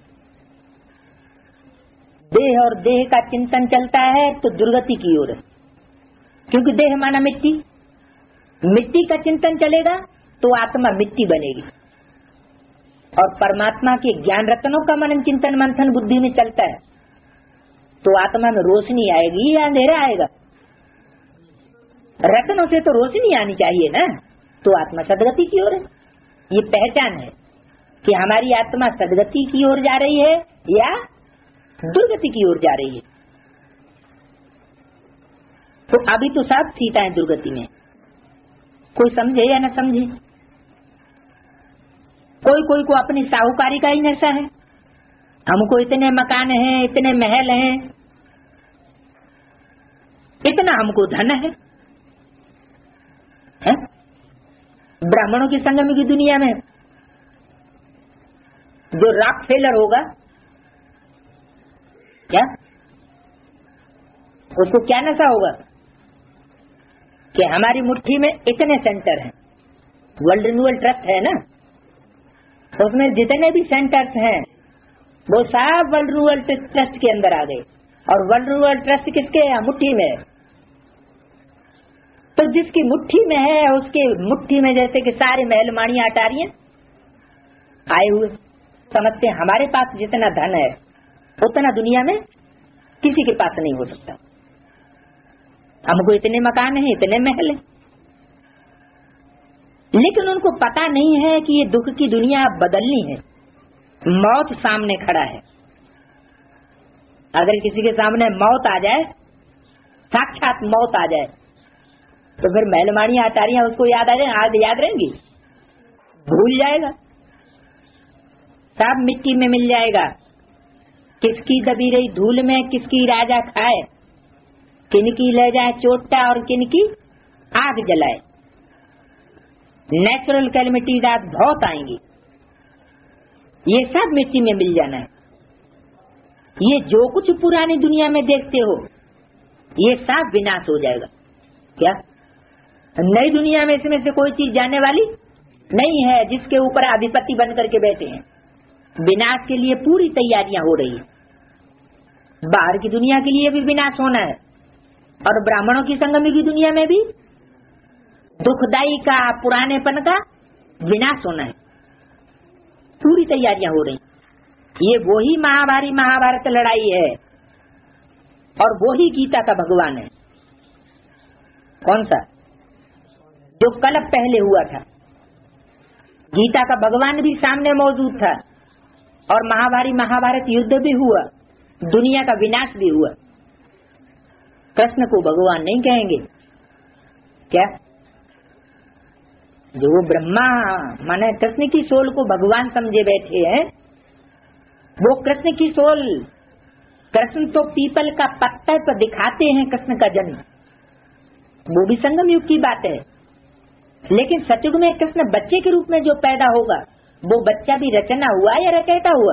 देह और देह का चिंतन चलता है तो दुर्गति की ओर है, क्योंकि देह माना मिट्टी। मिट्टी का चिंतन चलेगा तो आत्मा मिट्टी बनेगी। और परमात्मा के ज्ञान रत्नों का मनन चिंतन मंथन बुद्धि में चलता है तो आत्मा में रोशनी आएगी या अंधेरा आएगा? रत्नों से तो रोशनी आनी चाहिए ना, तो आत्मा सदगति की ओर है। ये पहचान है कि हमारी आत्मा सदगति की ओर जा रही है या दुर्गति की ओर जा रही है। तो अभी तो सब सीता है दुर्गति में, कोई समझे या न समझे। कोई कोई को अपनी साहूकारी का ही नशा है, हमको इतने मकान हैं, इतने महल हैं, इतना हमको धन है, है? ब्राह्मणों की संगम की दुनिया में जो रॉक फेलर होगा क्या, उसको क्या नशा होगा कि हमारी मुट्ठी में इतने सेंटर हैं। वर्ल्ड रिन्यूअल ट्रस्ट है ना, तो उसमें जितने भी सेंटर्स हैं वो सब वर्ल्ड रिन्यूअल ट्रस्ट के अंदर आ गए। और वर्ल्ड रिन्यूअल ट्रस्ट किसके है? मुट्ठी में है। तो जिसकी मुट्ठी में है उसके मुट्ठी में जैसे कि सारे महल माणियां अटारियां आए हुए, समझते हैं हमारे पास जितना धन है उतना दुनिया में किसी के पास नहीं हो सकता। हमको इतने मकान हैं, इतने महल हैं, लेकिन उनको पता नहीं है कि ये दुख की दुनिया बदलनी है। मौत सामने खड़ा है। अगर किसी के सामने मौत आ जाए, साक्षात मौत आ जाए, तो फिर महलमानियां अटारियां उसको याद आ जाए, आज याद रहेंगी? भूल जाएगा, सब मिट्टी में मिल जाएगा। किसकी दबी रही धूल में किसकी राजा खाए, किनकी ले जाए चोटा और किनकी आग जलाए। नेचुरल कैलेमिटीज आज बहुत आएंगी, ये सब मिट्टी में मिल जाना है। ये जो कुछ पुरानी दुनिया में देखते हो ये सब विनाश हो जाएगा। क्या नई दुनिया में इसमें से कोई चीज जाने वाली नहीं है, जिसके ऊपर अधिपति बन करके बैठे हैं। विनाश के लिए पूरी तैयारियां हो रही है। बाहर की दुनिया के लिए भी विनाश होना है और ब्राह्मणों की संगमी की दुनिया में भी दुखदाई का पुरानेपन का विनाश होना है। पूरी तैयारियां हो रही। ये वही महाभारी महाभारत लड़ाई है और वही गीता का भगवान है। कौन सा? जो कल पहले हुआ था। गीता का भगवान भी सामने मौजूद था और महाभारी महाभारत युद्ध भी हुआ, दुनिया का विनाश भी हुआ। कृष्ण को भगवान नहीं कहेंगे क्या? जो वो ब्रह्मा माने कृष्ण की सोल को भगवान समझे बैठे हैं, वो कृष्ण की सोल। कृष्ण तो पीपल का पत्थर पर दिखाते हैं कृष्ण का जन्म, वो भी संगम युग की बात है। लेकिन सतयुग में कृष्ण बच्चे के रूप में जो पैदा होगा, वो बच्चा भी रचना हुआ या रचयिता हुआ?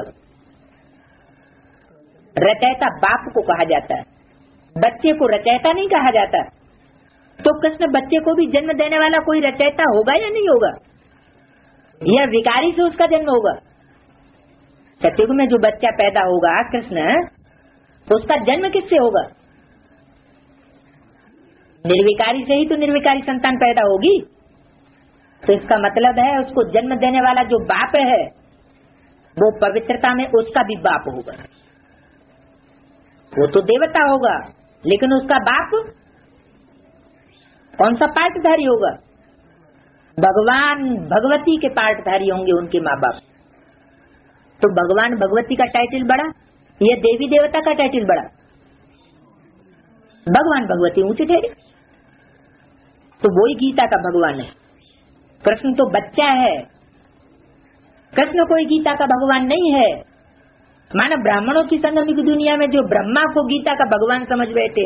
रचयिता बाप को कहा जाता है, बच्चे को रचयिता नहीं कहा जाता। तो कृष्ण बच्चे को भी जन्म देने वाला कोई रचयिता होगा या नहीं होगा? या विकारी से उसका जन्म होगा? सतयुग में जो बच्चा पैदा होगा कृष्ण, तो उसका जन्म किससे होगा? निर्विकारी से ही तो निर्विकारी संतान पैदा होगी। तो इसका मतलब है उसको जन्म देने वाला जो बाप है वो पवित्रता में उसका भी बाप होगा। वो तो देवता होगा, लेकिन उसका बाप कौन सा पार्टधारी होगा? भगवान भगवती के पार्टधारी होंगे उनके माँ बाप। तो भगवान भगवती का टाइटल बड़ा या देवी देवता का टाइटल बड़ा? भगवान भगवती ऊंचे ठहरे। तो वही गीता का भगवान है। कृष्ण तो बच्चा है, कृष्ण कोई गीता का भगवान नहीं है। माना ब्राह्मणों की संगम की दुनिया में जो ब्रह्मा को गीता का भगवान समझ बैठे,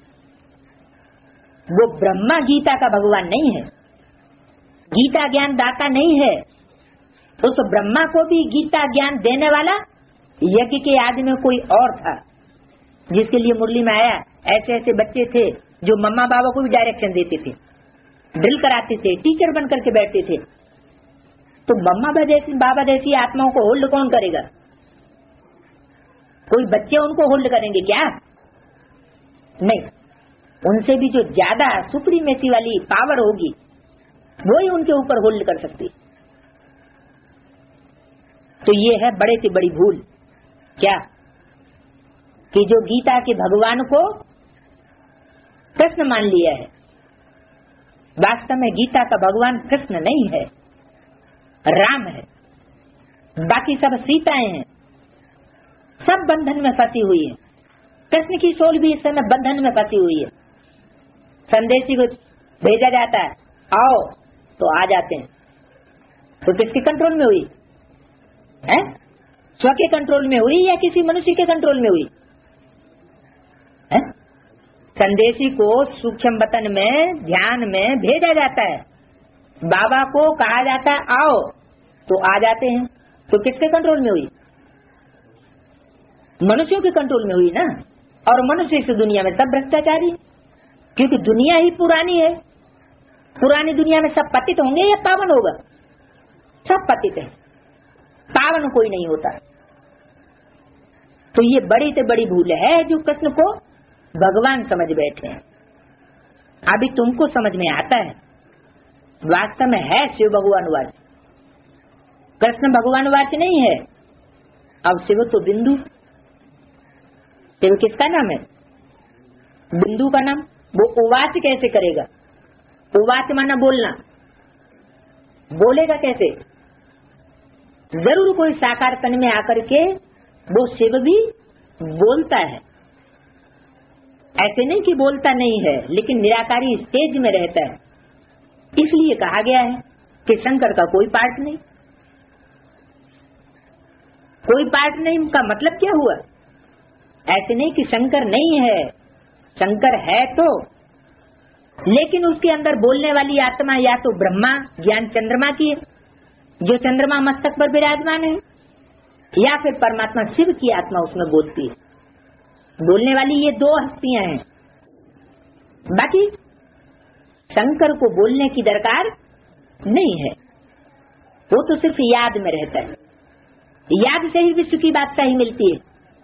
वो ब्रह्मा गीता का भगवान नहीं है, गीता ज्ञान दाता नहीं है। उस ब्रह्मा को भी गीता ज्ञान देने वाला यज्ञ के आदि में कोई और था, जिसके लिए मुरली में आया ऐसे ऐसे बच्चे थे जो मम्मा बाबा को भी डायरेक्शन देते थे, ड्रिल कराते थे, टीचर बन करके बैठते थे। तो मम्मा बाबा जैसी बाबा जैसी आत्माओं को होल्ड कौन करेगा? कोई बच्चे उनको होल्ड करेंगे क्या? नहीं, उनसे भी जो ज्यादा सुप्रीमेसी वाली पावर होगी वही उनके ऊपर होल्ड कर सकती। तो ये है बड़े से बड़ी भूल। क्या कि जो गीता के भगवान को कृष्ण मान लिया है। वास्तव में गीता का भगवान कृष्ण नहीं है, राम है। बाकी सब सीताएं हैं, सब बंधन में फंसी हुई है। कृष्ण की सोल भी इस समय बंधन में फंसी हुई है। संदेशी को भेजा जाता है, आओ, तो आ जाते हैं। तो किसके कंट्रोल में हुई है? स्व के कंट्रोल में हुई या किसी मनुष्य के कंट्रोल में हुई है? संदेशी को सूक्ष्म वतन में, ध्यान में भेजा जाता है। बाबा को कहा जाता है आओ, तो आ जाते हैं। तो किसके कंट्रोल में हुई? मनुष्यों के कंट्रोल में हुई ना। और मनुष्य इस दुनिया में सब भ्रष्टाचारी, क्योंकि दुनिया ही पुरानी है। पुरानी दुनिया में सब पतित होंगे या पावन होगा? सब पतित है, पावन कोई नहीं होता। तो ये बड़ी से बड़ी भूल है जो कृष्ण को भगवान समझ बैठे हैं। अभी तुमको समझ में आता है, वास्तव में है शिव भगवानुवाच, कृष्ण भगवानुवाच नहीं है। अब शिव तो बिंदु, शिव किसका नाम है? बिंदु का नाम। वो उवाच कैसे करेगा? उवाच माना बोलना, बोलेगा कैसे? जरूर कोई साकार तन में आकर के वो शिव भी बोलता है। ऐसे नहीं कि बोलता नहीं है, लेकिन निराकारी स्टेज में रहता है। इसलिए कहा गया है कि शंकर का कोई पार्ट नहीं। कोई पार्ट नहीं का मतलब क्या हुआ? ऐसे नहीं कि शंकर नहीं है, शंकर है तो, लेकिन उसके अंदर बोलने वाली आत्मा या तो ब्रह्मा ज्ञान चंद्रमा की है, जो चंद्रमा मस्तक पर विराजमान है, या फिर परमात्मा शिव की आत्मा उसमें बोलती है। बोलने वाली ये दो हस्तियां हैं। बाकी शंकर को बोलने की दरकार नहीं है, वो तो सिर्फ याद में रहता है। याद से ही विश्व की बादशाही मिलती है।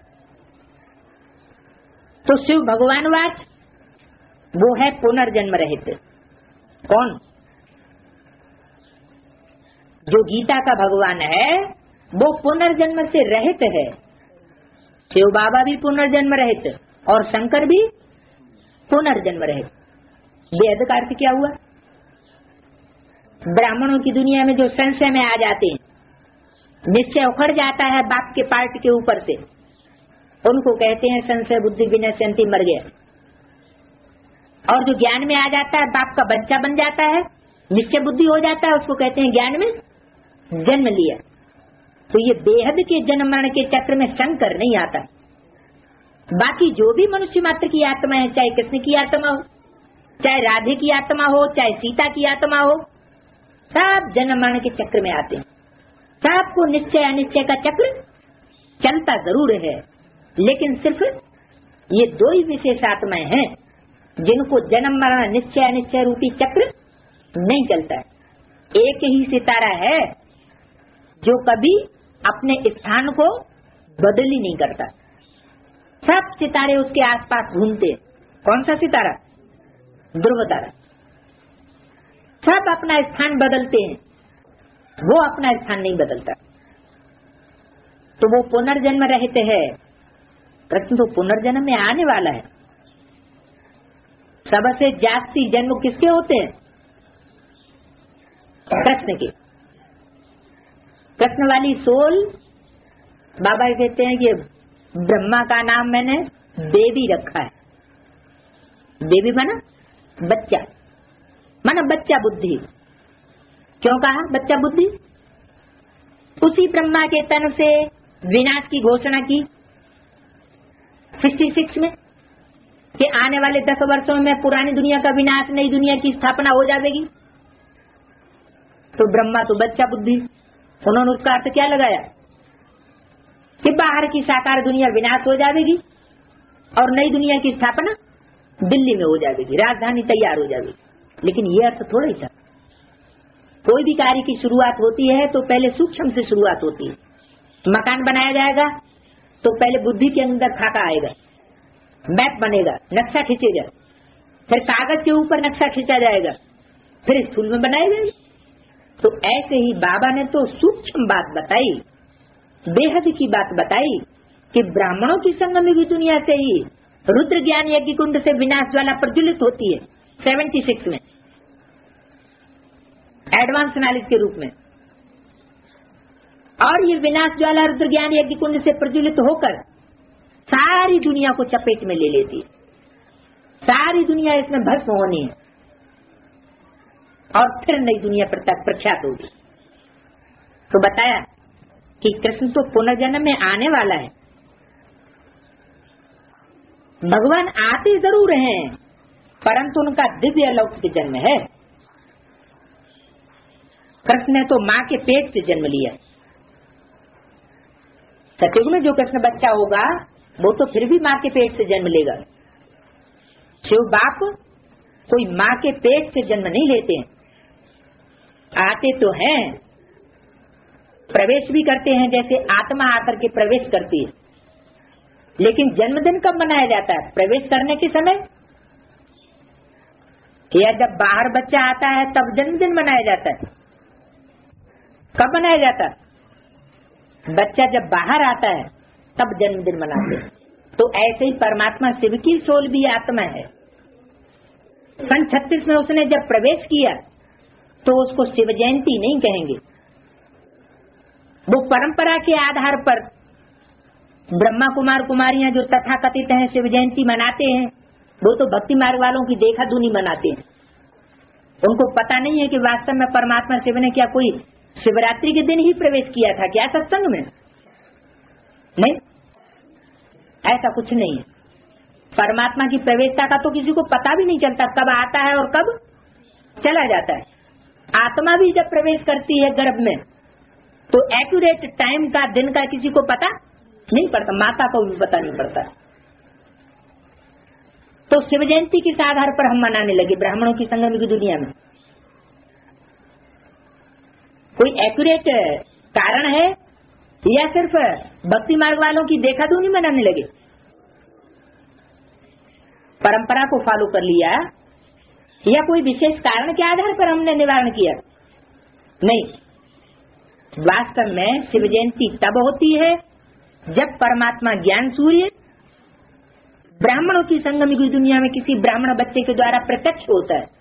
तो शिव भगवानुवाच वो है पुनर्जन्म रहित। कौन? जो गीता का भगवान है वो पुनर्जन्म से रहित है। शिव बाबा भी पुनर्जन्म रहित और शंकर भी पुनर्जन्म रहित। वेद का अर्थ क्या हुआ? ब्राह्मणों की दुनिया में जो संशय में आ जाते हैं, निश्चय उखड़ जाता है बाप के पार्ट के ऊपर से, उनको कहते हैं संशय बुद्धि विनश्यन्ति, मर गया। और जो ज्ञान में आ जाता है, बाप का बच्चा बन जाता है, निश्चय बुद्धि हो जाता है, उसको कहते हैं ज्ञान में जन्म लिया। तो ये बेहद के जन्म मरण के चक्र में शंकर नहीं आता। बाकी जो भी मनुष्य मात्र की आत्मा है, चाहे कृष्ण की आत्मा हो, चाहे राधे की आत्मा हो, चाहे सीता की आत्मा हो, सब जन्म मरण के चक्र में आते हैं। सबको निश्चय अनिश्चय का चक्र चलता जरूर है, लेकिन सिर्फ ये दो ही विशेष आत्माएं हैं जिनको जन्म मरण निश्चय अनिश्चय रूपी चक्र नहीं चलता है। एक ही सितारा है जो कभी अपने स्थान को बदल ही नहीं करता। सब सितारे उसके आसपास घूमते। कौन सा सितारा? ध्रुव तारा। सब अपना स्थान बदलते हैं, वो अपना स्थान नहीं बदलता। तो वो पुनर्जन्म रहते हैं। कृष्ण तो पुनर्जन्म में आने वाला है। सबसे जास्ती जन्म किसके होते हैं? कृष्ण के। कृष्ण वाली सोल बाबा कहते हैं कि ब्रह्मा का नाम मैंने देवी रखा है। देवी माना बच्चा, माना बच्चा बुद्धि। क्यों कहा बच्चा बुद्धि? उसी ब्रह्मा के तन से विनाश की घोषणा की छियासठ में कि आने वाले दस वर्षों में पुरानी दुनिया का विनाश, नई दुनिया की स्थापना हो जाएगी। तो ब्रह्मा तो बच्चा बुद्धि, उन्होंने उसका अर्थ क्या लगाया कि बाहर की साकार दुनिया विनाश हो जाएगी और नई दुनिया की स्थापना दिल्ली में हो जाएगी, राजधानी तैयार हो जाएगी। लेकिन ये अर्थ थोड़ा ही था। कोई भी कार्य की शुरुआत होती है तो पहले सूक्ष्म से शुरुआत होती है। मकान बनाया जाएगा तो पहले बुद्धि के अंदर खाका आएगा, मैप बनेगा, नक्शा खींचेगा, फिर कागज के ऊपर नक्शा खींचा जाएगा, फिर स्थूल में बनाया जाएगा। तो ऐसे ही बाबा ने तो सूक्ष्म बात बताई बेहद की बात बताई कि ब्राह्मणों की संगम युगी दुनिया से ही रुद्र ज्ञान यज्ञ कुंड से विनाश ज्वाला प्रज्वलित होती है सेवेंटी सिक्स में, एडवांस नॉलेज के रूप में। और ये विनाश ज्वाला रुद्र ज्ञान यज्ञ कुंड से प्रज्वलित होकर सारी दुनिया को चपेट में ले लेती है, सारी दुनिया इसमें भस्म होनी है और फिर नई दुनिया प्रख्यात होगी। तो बताया कि कृष्ण तो पुनर्जन्म में आने वाला है, भगवान आते जरूर हैं परंतु उनका दिव्य अलौकिक जन्म है। कृष्ण ने तो माँ के पेट से जन्म लिया, सतयुग में जो कृष्ण बच्चा होगा वो तो फिर भी माँ के पेट से जन्म लेगा। शिव बाप कोई माँ के पेट से जन्म नहीं लेते हैं, आते तो हैं, प्रवेश भी करते हैं जैसे आत्मा आकर के प्रवेश करती है। लेकिन जन्मदिन कब मनाया जाता है? प्रवेश करने के समय, या जब बाहर बच्चा आता है तब जन्मदिन मनाया जाता है? कब मनाया जाता है? बच्चा जब बाहर आता है तब जन्मदिन मनाते हैं। तो ऐसे ही परमात्मा शिव की सोल भी आत्मा है। सन छत्तीस में उसने जब प्रवेश किया तो उसको शिव जयंती नहीं कहेंगे, वो परंपरा के आधार पर ब्रह्मा कुमार कुमारियां जो तथाकथित हैं शिव जयंती मनाते हैं, वो तो भक्ति मार्ग वालों की देखा दुनी मनाते हैं। उनको पता नहीं है कि वास्तव में परमात्मा शिव ने क्या कोई शिवरात्रि के दिन ही प्रवेश किया था क्या सत्संग में? नहीं, ऐसा कुछ नहीं है। परमात्मा की प्रवेशता का तो किसी को पता भी नहीं चलता, कब आता है और कब चला जाता है। आत्मा भी जब प्रवेश करती है गर्भ में तो एक्यूरेट टाइम का, दिन का किसी को पता नहीं पड़ता, माता को भी पता नहीं पड़ता। तो शिव जयंती किस आधार पर हम मनाने लगे ब्राह्मणों की संगम की दुनिया में? कोई एक्यूरेट कारण है या सिर्फ भक्ति मार्ग वालों की देखा दुनी मनाने लगे? परंपरा को फॉलो कर लिया या कोई विशेष कारण के आधार पर हमने निवारण किया? नहीं, वास्तव में शिव जयंती तब होती है जब परमात्मा ज्ञान सूर्य ब्राह्मणों की संगम की दुनिया में किसी ब्राह्मण बच्चे के द्वारा प्रत्यक्ष होता है।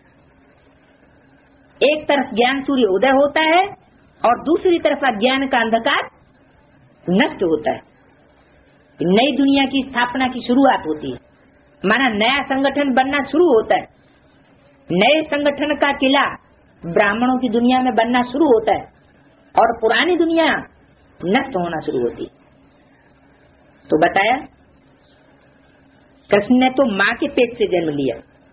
एक तरफ ज्ञान सूर्य उदय होता है और दूसरी तरफ अज्ञान का अंधकार नष्ट होता है। नई दुनिया की स्थापना की शुरुआत होती है, माना नया संगठन बनना शुरू होता है। नए संगठन का किला ब्राह्मणों की दुनिया में बनना शुरू होता है और पुरानी दुनिया नष्ट होना शुरू होती है। तो बताया कृष्ण ने तो माँ के पेट से जन्म लिया,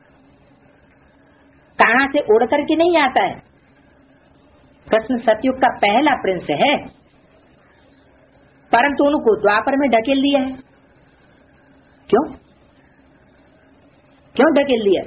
कहां से उड़ करके नहीं आता है। कृष्ण सतयुग का पहला प्रिंस है, परंतु उनको द्वापर में ढकेल दिया है। क्यों क्यों ढकेल दिया?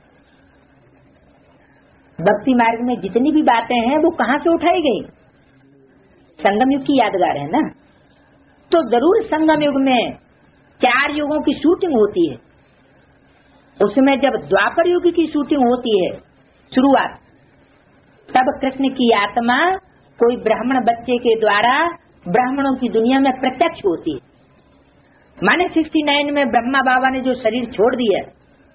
भक्ति मार्ग में जितनी भी बातें हैं वो कहां से उठाई गई? संगम युग की यादगार है ना। तो जरूर संगम युग में चार युगों की शूटिंग होती है, उसमें जब द्वापर युग की शूटिंग होती है शुरुआत, तब कृष्ण की आत्मा कोई ब्राह्मण बच्चे के द्वारा ब्राह्मणों की दुनिया में प्रत्यक्ष होती है। माने सिक्सटी नाइन में ब्रह्मा बाबा ने जो शरीर छोड़ दिया,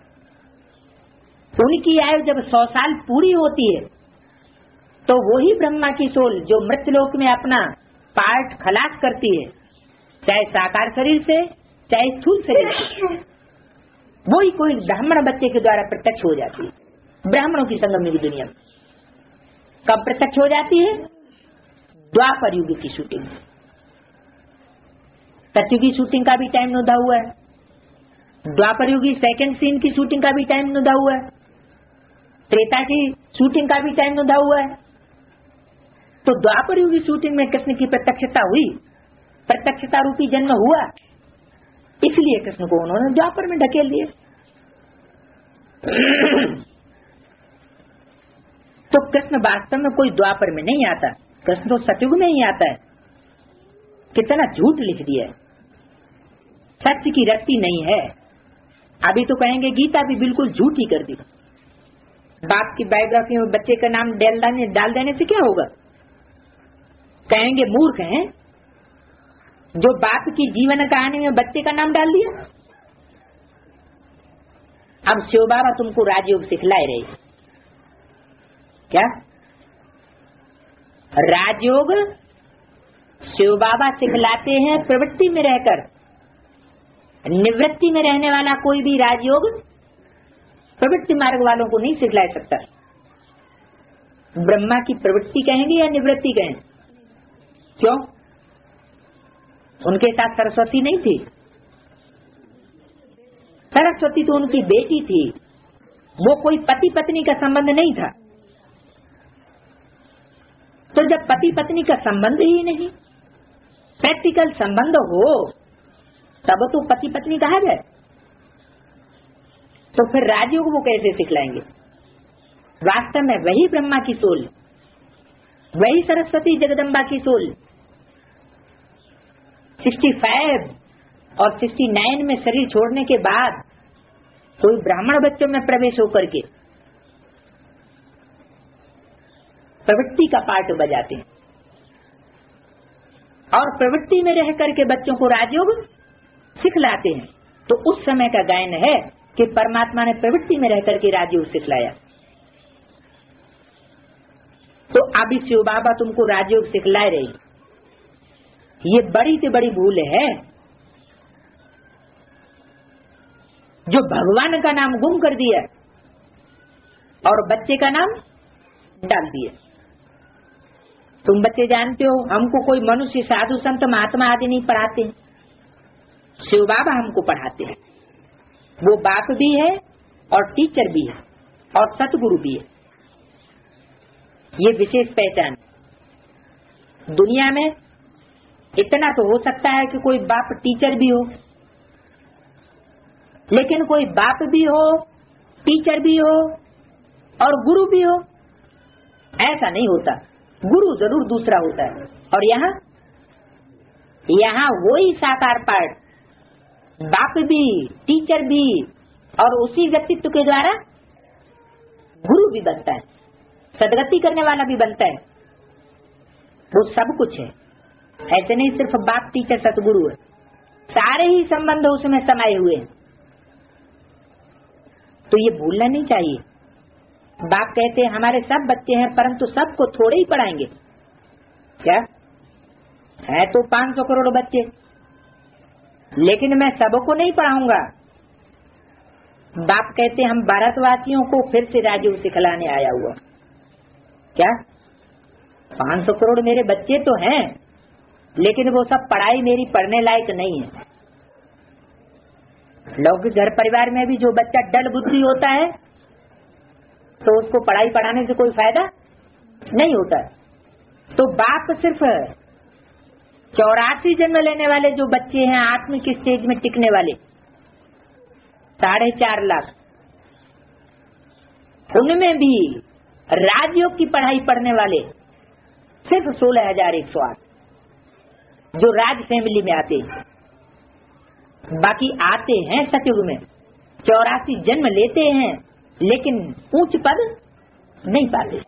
उनकी आयु जब सौ साल पूरी होती है तो वही ब्रह्मा की सोल जो मृत्युलोक में अपना पार्ट खलास करती है, चाहे साकार शरीर से चाहे स्थूल शरीर से, वही कोई ब्राह्मण बच्चे के द्वारा प्रत्यक्ष हो जाती है ब्राह्मणों की संगम की दुनिया में। कब प्रत्यक्ष हो जाती है? द्वापर युग की शूटिंग। सतयुग की शूटिंग का भी टाइम नोधा हुआ है, द्वापर युग की सेकेंड सीन की शूटिंग का भी टाइम नोधा हुआ है, त्रेता की शूटिंग का भी टाइम नोधा हुआ है। तो द्वापर युग की शूटिंग में कृष्ण की प्रत्यक्षता हुई, प्रत्यक्षता रूपी जन्म हुआ, इसलिए कृष्ण को उन्होंने द्वापर में ढकेल दिया। तो कृष्ण वास्तव में कोई द्वापर में नहीं आता, कृष्ण तो सतयुग में ही आता है। कितना झूठ लिख दिया है, सत्य की रत्ती नहीं है। अभी तो कहेंगे गीता भी बिल्कुल झूठी कर दी। बाप की बायोग्राफी में बच्चे का नाम डाल देने डाल देने से क्या होगा? कहेंगे मूर्ख हैं, जो बाप की जीवन कहानी में बच्चे का नाम डाल दिया। अब शिव बाबा तुमको राजयोग सिखलाए रहे, क्या राजयोग शिव बाबा सिखलाते हैं प्रवृत्ति में रहकर। निवृत्ति में रहने वाला कोई भी राजयोग प्रवृत्ति मार्ग वालों को नहीं सिखला सकता। ब्रह्मा की प्रवृत्ति कहेंगे या निवृत्ति कहेंगे? क्यों? उनके साथ सरस्वती नहीं थी? सरस्वती तो उनकी बेटी थी, वो कोई पति पत्नी का संबंध नहीं था। तो जब पति पत्नी का संबंध ही नहीं, प्रैक्टिकल संबंध हो तब तो पति पत्नी कहा जाए। तो फिर राजयोग वो कैसे सिखलाएंगे? वास्तव में वही ब्रह्मा की सोल, वही सरस्वती जगदम्बा की सोल पैंसठ और उनहत्तर में शरीर छोड़ने के बाद कोई ब्राह्मण बच्चों में प्रवेश होकर के प्रवृत्ति का पार्ट बजाते हैं और प्रवृत्ति में रह करके बच्चों को राजयोग सिखलाते हैं। तो उस समय का गायन है कि परमात्मा ने प्रवृत्ति में रह करके राजयोग सिखलाया। तो अभी शिव बाबा तुमको राजयोग सिखलाए रही, ये बड़ी से बड़ी भूल है। जो भगवान का नाम गुम कर दिया और बच्चे का नाम डाल दिया। तुम बच्चे जानते हो, हमको कोई मनुष्य साधु संत महात्मा आदि नहीं पढ़ाते, शिव बाबा हमको पढ़ाते हैं। वो बाप भी है और टीचर भी है और सतगुरु भी है। ये विशेष पहचान। दुनिया में इतना तो हो सकता है कि कोई बाप टीचर भी हो, लेकिन कोई बाप भी हो, टीचर भी हो और गुरु भी हो, ऐसा नहीं होता। गुरु जरूर दूसरा होता है। और यहाँ यहाँ वही साकार पाठ, बाप भी टीचर भी और उसी व्यक्तित्व के द्वारा गुरु भी बनता है, सदगति करने वाला भी बनता है। वो सब कुछ है, ऐसे नहीं सिर्फ बाप टीचर सतगुरु है, सारे ही संबंध उसमें समाये हुए हैं। तो ये भूलना नहीं चाहिए। बाप कहते हैं हमारे सब बच्चे हैं परंतु सबको थोड़े ही पढ़ाएंगे। क्या है? तो पाँच सौ करोड़ बच्चे, लेकिन मैं सबको नहीं पढ़ाऊंगा। बाप कहते हैं हम भारतवासियों को फिर से राजयोग सिखलाने आया हुआ। क्या पाँच सौ करोड़ मेरे बच्चे तो हैं, लेकिन वो सब पढ़ाई मेरी पढ़ने लायक नहीं है। लौकिक घर परिवार में भी जो बच्चा डल बुद्धि होता है तो उसको पढ़ाई पढ़ाने से कोई फायदा नहीं होता। तो बाप सिर्फ चौरासी जन्म लेने वाले जो बच्चे हैं आत्मिक स्टेज में टिकने वाले साढ़े चार लाख, उनमें भी राजयोग की पढ़ाई पढ़ने वाले सिर्फ सोलह हजार एक सौ आठ जो राज फैमिली में आते हैं। बाकी आते हैं सतयुग में, चौरासी जन्म लेते हैं लेकिन उच्च पद नहीं पाते।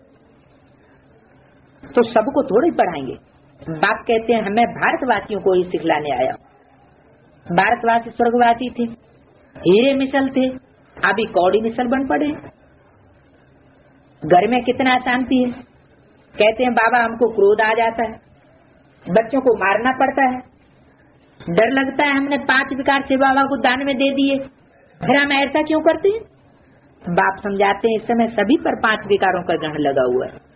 तो सबको थोड़ी पढ़ाएंगे। बाप कहते हैं हमें भारतवासियों को ही सिखलाने आया। भारतवासी स्वर्गवासी थे, हीरे मिसल थे, अभी कौड़ी मिसल बन पड़े। घर में कितना शांति है। कहते हैं बाबा हमको क्रोध आ जाता है, बच्चों को मारना पड़ता है, डर लगता है, हमने पांच विकार से बाबा को दान में दे दिए, फिर हम ऐसा क्यों करते हैं? बाप समझाते हैं इस समय सभी पर पांच विकारों का ग्रहण लगा हुआ है।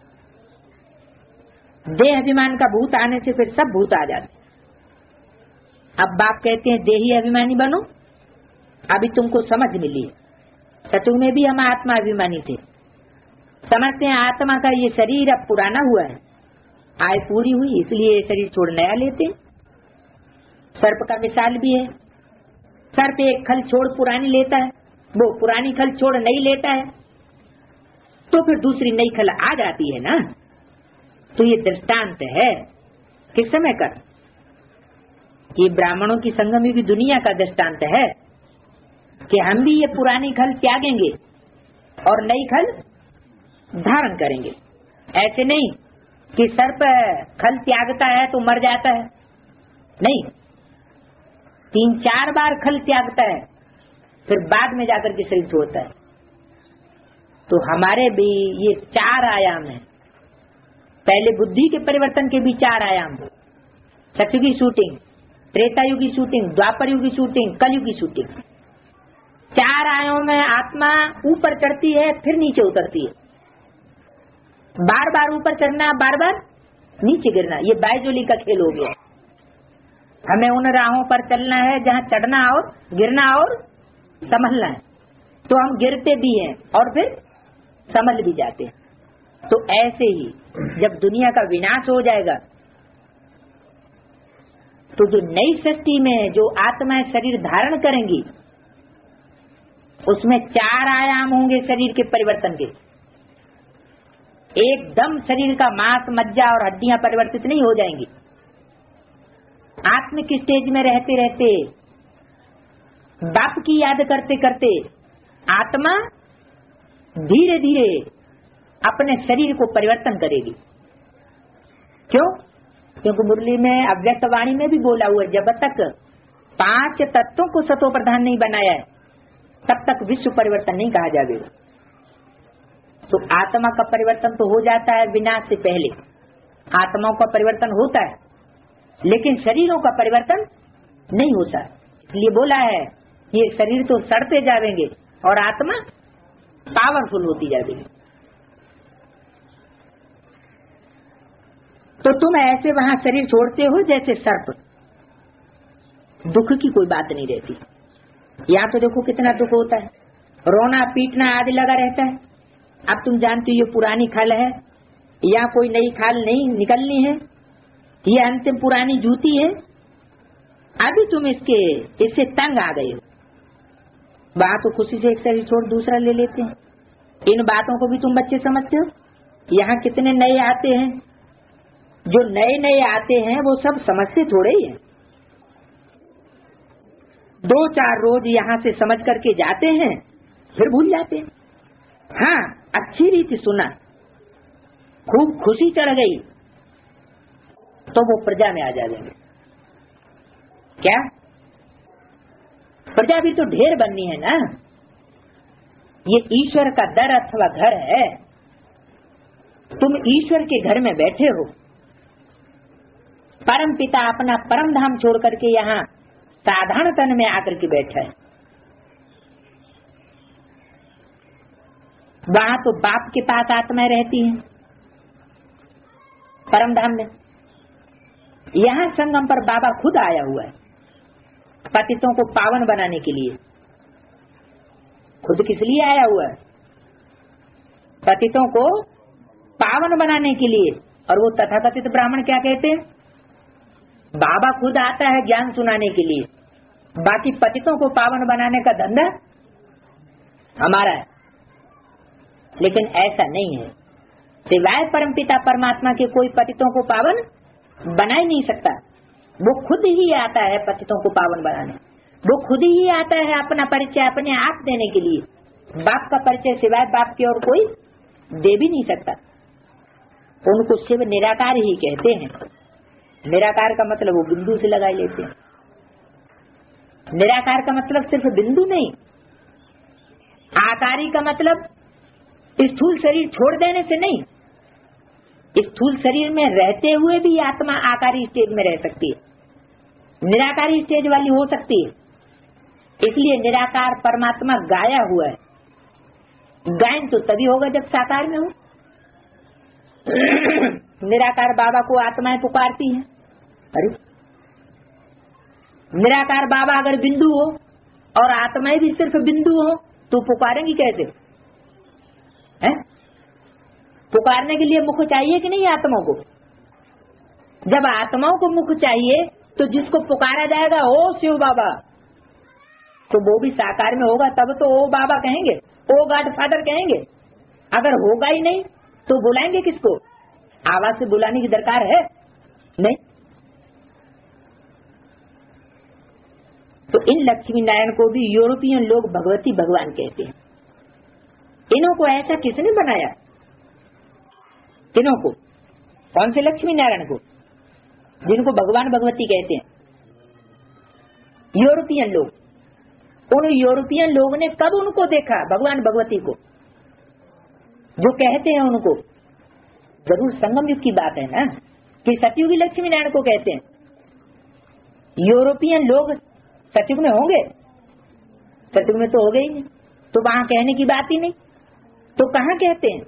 देह अभिमान का भूत आने से फिर सब भूत आ जाते। अब बाप कहते हैं देही अभिमानी बनो। अभी तुमको समझ मिली है, सतयुग में भी हम आत्मा अभिमानी थे। समझते हैं आत्मा का ये शरीर अब पुराना हुआ है, आय पूरी हुई इसलिए ये शरीर छोड़ नया लेते। सर्प का मिसाल भी है, सर्प एक खल छोड़ पुरानी लेता है, वो पुरानी खल छोड़ नई लेता है, तो फिर दूसरी नई खल आ जाती है ना। तो ये दृष्टांत है किस समय का? ये ब्राह्मणों की संगम की दुनिया का दृष्टांत है कि हम भी ये पुरानी खल त्यागेंगे और नई खल धारण करेंगे। ऐसे नहीं कि सर्प खल त्यागता है तो मर जाता है, नहीं, तीन चार बार खल त्यागता है, फिर बाद में जाकर के शरीर छोड़ता है। तो हमारे भी ये चार आयाम है। पहले बुद्धि के परिवर्तन के भी चार आयाम हो। सत्युग की शूटिंग, त्रेतायुग की शूटिंग, द्वापर युग की शूटिंग, कलयुग की शूटिंग। चार आयामों में आत्मा ऊपर चढ़ती है, फिर नीचे उतरती है। बार बार ऊपर चढ़ना, बार बार नीचे गिरना, ये बायजोली का खेल हो गया। हमें उन राहों पर चलना है जहाँ चढ़ना और गिरना और संभलना है। तो हम गिरते भी हैं और फिर संभल भी जाते हैं। तो ऐसे ही जब दुनिया का विनाश हो जाएगा तो जो नई सृष्टि में जो आत्माएं शरीर धारण करेंगी उसमें चार आयाम होंगे शरीर के परिवर्तन के। एकदम शरीर का मांस, मज्जा और हड्डियां परिवर्तित नहीं हो जाएंगी। आत्मिक स्टेज में रहते रहते, बाप की याद करते करते आत्मा धीरे धीरे अपने शरीर को परिवर्तन करेगी। क्यों? क्योंकि मुरली में अव्यक्त वाणी में भी बोला हुआ है, जब तक पांच तत्वों को सतो प्रधान नहीं बनाया है तब तक विश्व परिवर्तन नहीं कहा जाएगा। तो आत्मा का परिवर्तन तो हो जाता है विनाश से पहले, आत्माओं का परिवर्तन होता है, लेकिन शरीरों का परिवर्तन नहीं होता। इसलिए बोला है ये शरीर तो सड़ते जाएंगे और आत्मा पावरफुल होती जाएगी। तो तुम ऐसे वहां शरीर छोड़ते हो जैसे सर्प, दुख की कोई बात नहीं रहती। यहाँ तो देखो कितना दुख होता है, रोना पीटना आदि लगा रहता है। अब तुम जानते हो ये पुरानी खाल है, या कोई नई खाल नहीं निकलनी है, ये अंतिम पुरानी जूती है। अभी तुम इसके इससे तंग आ गए हो। वहां तो खुशी से एक शरीर छोड़ दूसरा ले लेते हैं। इन बातों को भी तुम बच्चे समझते हो। यहाँ कितने नए आते हैं, जो नए नए आते हैं वो सब समझते थोड़े ही हैं। दो चार रोज यहाँ से समझ करके जाते हैं, फिर भूल जाते हैं। हाँ, अच्छी रीति सुना, खूब खुशी चढ़ गई तो वो प्रजा में आ जाएंगे। क्या प्रजा भी तो ढेर बननी है ना। ये ईश्वर का दर अथवा घर है। तुम ईश्वर के घर में बैठे हो। परम पिता अपना परम धाम छोड़ करके यहाँ साधारण तन में आकर के बैठा है। वहां तो बाप के पास आत्माएं रहती हैं परम धाम में। यहाँ संगम पर बाबा खुद आया हुआ है पतितों को पावन बनाने के लिए। खुद किस लिए आया हुआ है? पतितों को पावन बनाने के लिए। और वो तथाकथित ब्राह्मण क्या कहते हैं? बाबा खुद आता है ज्ञान सुनाने के लिए, बाकी पतितों को पावन बनाने का धंधा हमारा है। लेकिन ऐसा नहीं है। सिवाय परमपिता परमात्मा के कोई पतितों को पावन बना ही नहीं सकता। वो खुद ही आता है पतितों को पावन बनाने। वो खुद ही आता है अपना परिचय अपने आप देने के लिए। बाप का परिचय सिवाय बाप की और कोई दे भी नहीं सकता। उनको शिव निराकार ही कहते हैं। निराकार का मतलब वो बिंदु से लगाई लेते हैं। निराकार का मतलब सिर्फ बिंदु नहीं, आकारी का मतलब स्थूल शरीर छोड़ देने से नहीं। स्थूल शरीर में रहते हुए भी आत्मा आकारी स्टेज में रह सकती है, निराकारी स्टेज वाली हो सकती है। इसलिए निराकार परमात्मा गाया हुआ है। गायन तो तभी होगा जब साकार में हो। निराकार बाबा को आत्माएं पुकारती हैं। अरे निराकार बाबा अगर बिंदु हो और आत्माएं भी सिर्फ बिंदु हो तो पुकारेंगी कैसे? है? पुकारने के लिए मुख चाहिए कि नहीं आत्माओं को? जब आत्माओं को मुख चाहिए तो जिसको पुकारा जाएगा ओ शिव बाबा, तो वो भी साकार में होगा तब तो ओ बाबा कहेंगे, ओ गॉड फादर कहेंगे। अगर होगा ही नहीं तो बुलाएंगे किसको? आवाज से बुलाने की दरकार है नहीं। तो इन लक्ष्मी नारायण को भी यूरोपियन लोग भगवती भगवान कहते हैं। इन्हों को ऐसा किसने बनाया? इन्हों को, कौन से लक्ष्मी नारायण को जिनको भगवान भगवती कहते हैं? यूरोपियन लोग, उन यूरोपियन लोगों ने कब उनको देखा, भगवान भगवती को, जो कहते हैं उनको? जरूर संगम युग की बात है ना, कि सतयुगी लक्ष्मी नारायण को कहते हैं। यूरोपियन लोग सतयुग में होंगे? सतयुग में तो हो गए ही नहीं, तो वहां कहने की बात ही नहीं, तो कहाँ कहते हैं?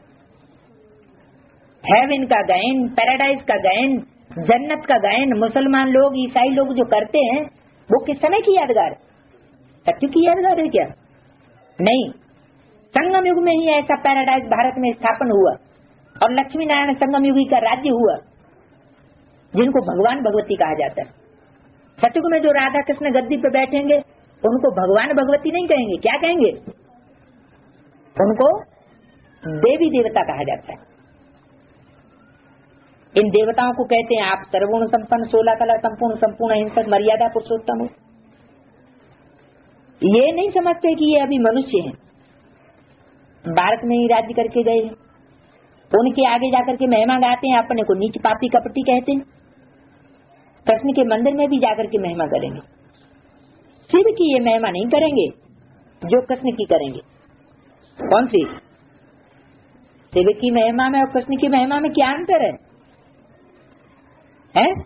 हेवन का गायन, पैराडाइज का गायन, जन्नत का गायन मुसलमान लोग, ईसाई लोग जो करते हैं, वो किस समय की यादगार? सतयुग की यादगार है क्या? नहीं, संगम युग में ही ऐसा पैराडाइज भारत में स्थापन हुआ और लक्ष्मी नारायण संगम युगी का राज्य हुआ, जिनको भगवान भगवती कहा जाता है। सतयुग में जो राधा कृष्ण गद्दी पे बैठेंगे उनको भगवान भगवती नहीं कहेंगे, क्या कहेंगे? उनको देवी देवता कहा जाता है। इन देवताओं को कहते हैं आप सर्वगुण संपन्न, सोलह कला संपूर्ण, संपूर्ण अहिंसक, मर्यादा पुरुषोत्तम। ये नहीं समझते कि ये अभी मनुष्य हैं, भारत में ही राज्य करके गए हैं, उनके आगे जाकर के महिमा गाते हैं, अपने को नीच पापी कपटी कहते हैं। कृष्ण के मंदिर में भी जाकर के महिमा करेंगे, शिव की ये महिमा नहीं करेंगे जो कृष्ण की करेंगे। कौन सी? शिव की महिमा में और कृष्ण की महिमा में क्या अंतर है? है?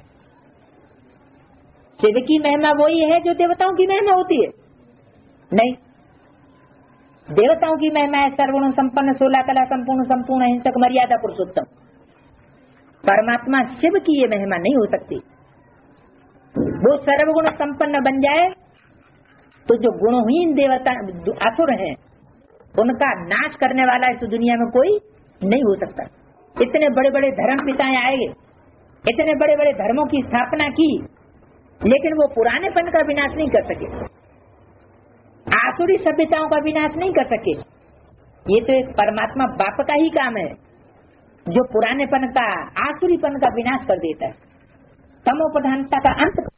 शिव की महिमा वही है जो देवताओं की महिमा होती है? नहीं, देवताओं की महिमा है सर्वगुण संपन्न, सोलह कला संपूर्ण, संपूर्ण अहिंसक, मर्यादा पुरुषोत्तम। परमात्मा शिव की ये महिमा नहीं हो सकती। वो सर्वगुण संपन्न बन जाए तो जो गुणहीन देवता असुर हैं उनका नाश करने वाला इस दुनिया में कोई नहीं हो सकता। इतने बड़े बड़े धर्म पिताएं आए, इतने बड़े बड़े धर्मों की स्थापना की, लेकिन वो पुरानेपन का विनाश नहीं कर सके, आसुरी सभ्यताओं का विनाश नहीं कर सके। ये तो एक परमात्मा बाप का ही काम है जो पुरानेपन का, आसुरीपन का विनाश कर देता है, तमो प्रधानता का अंत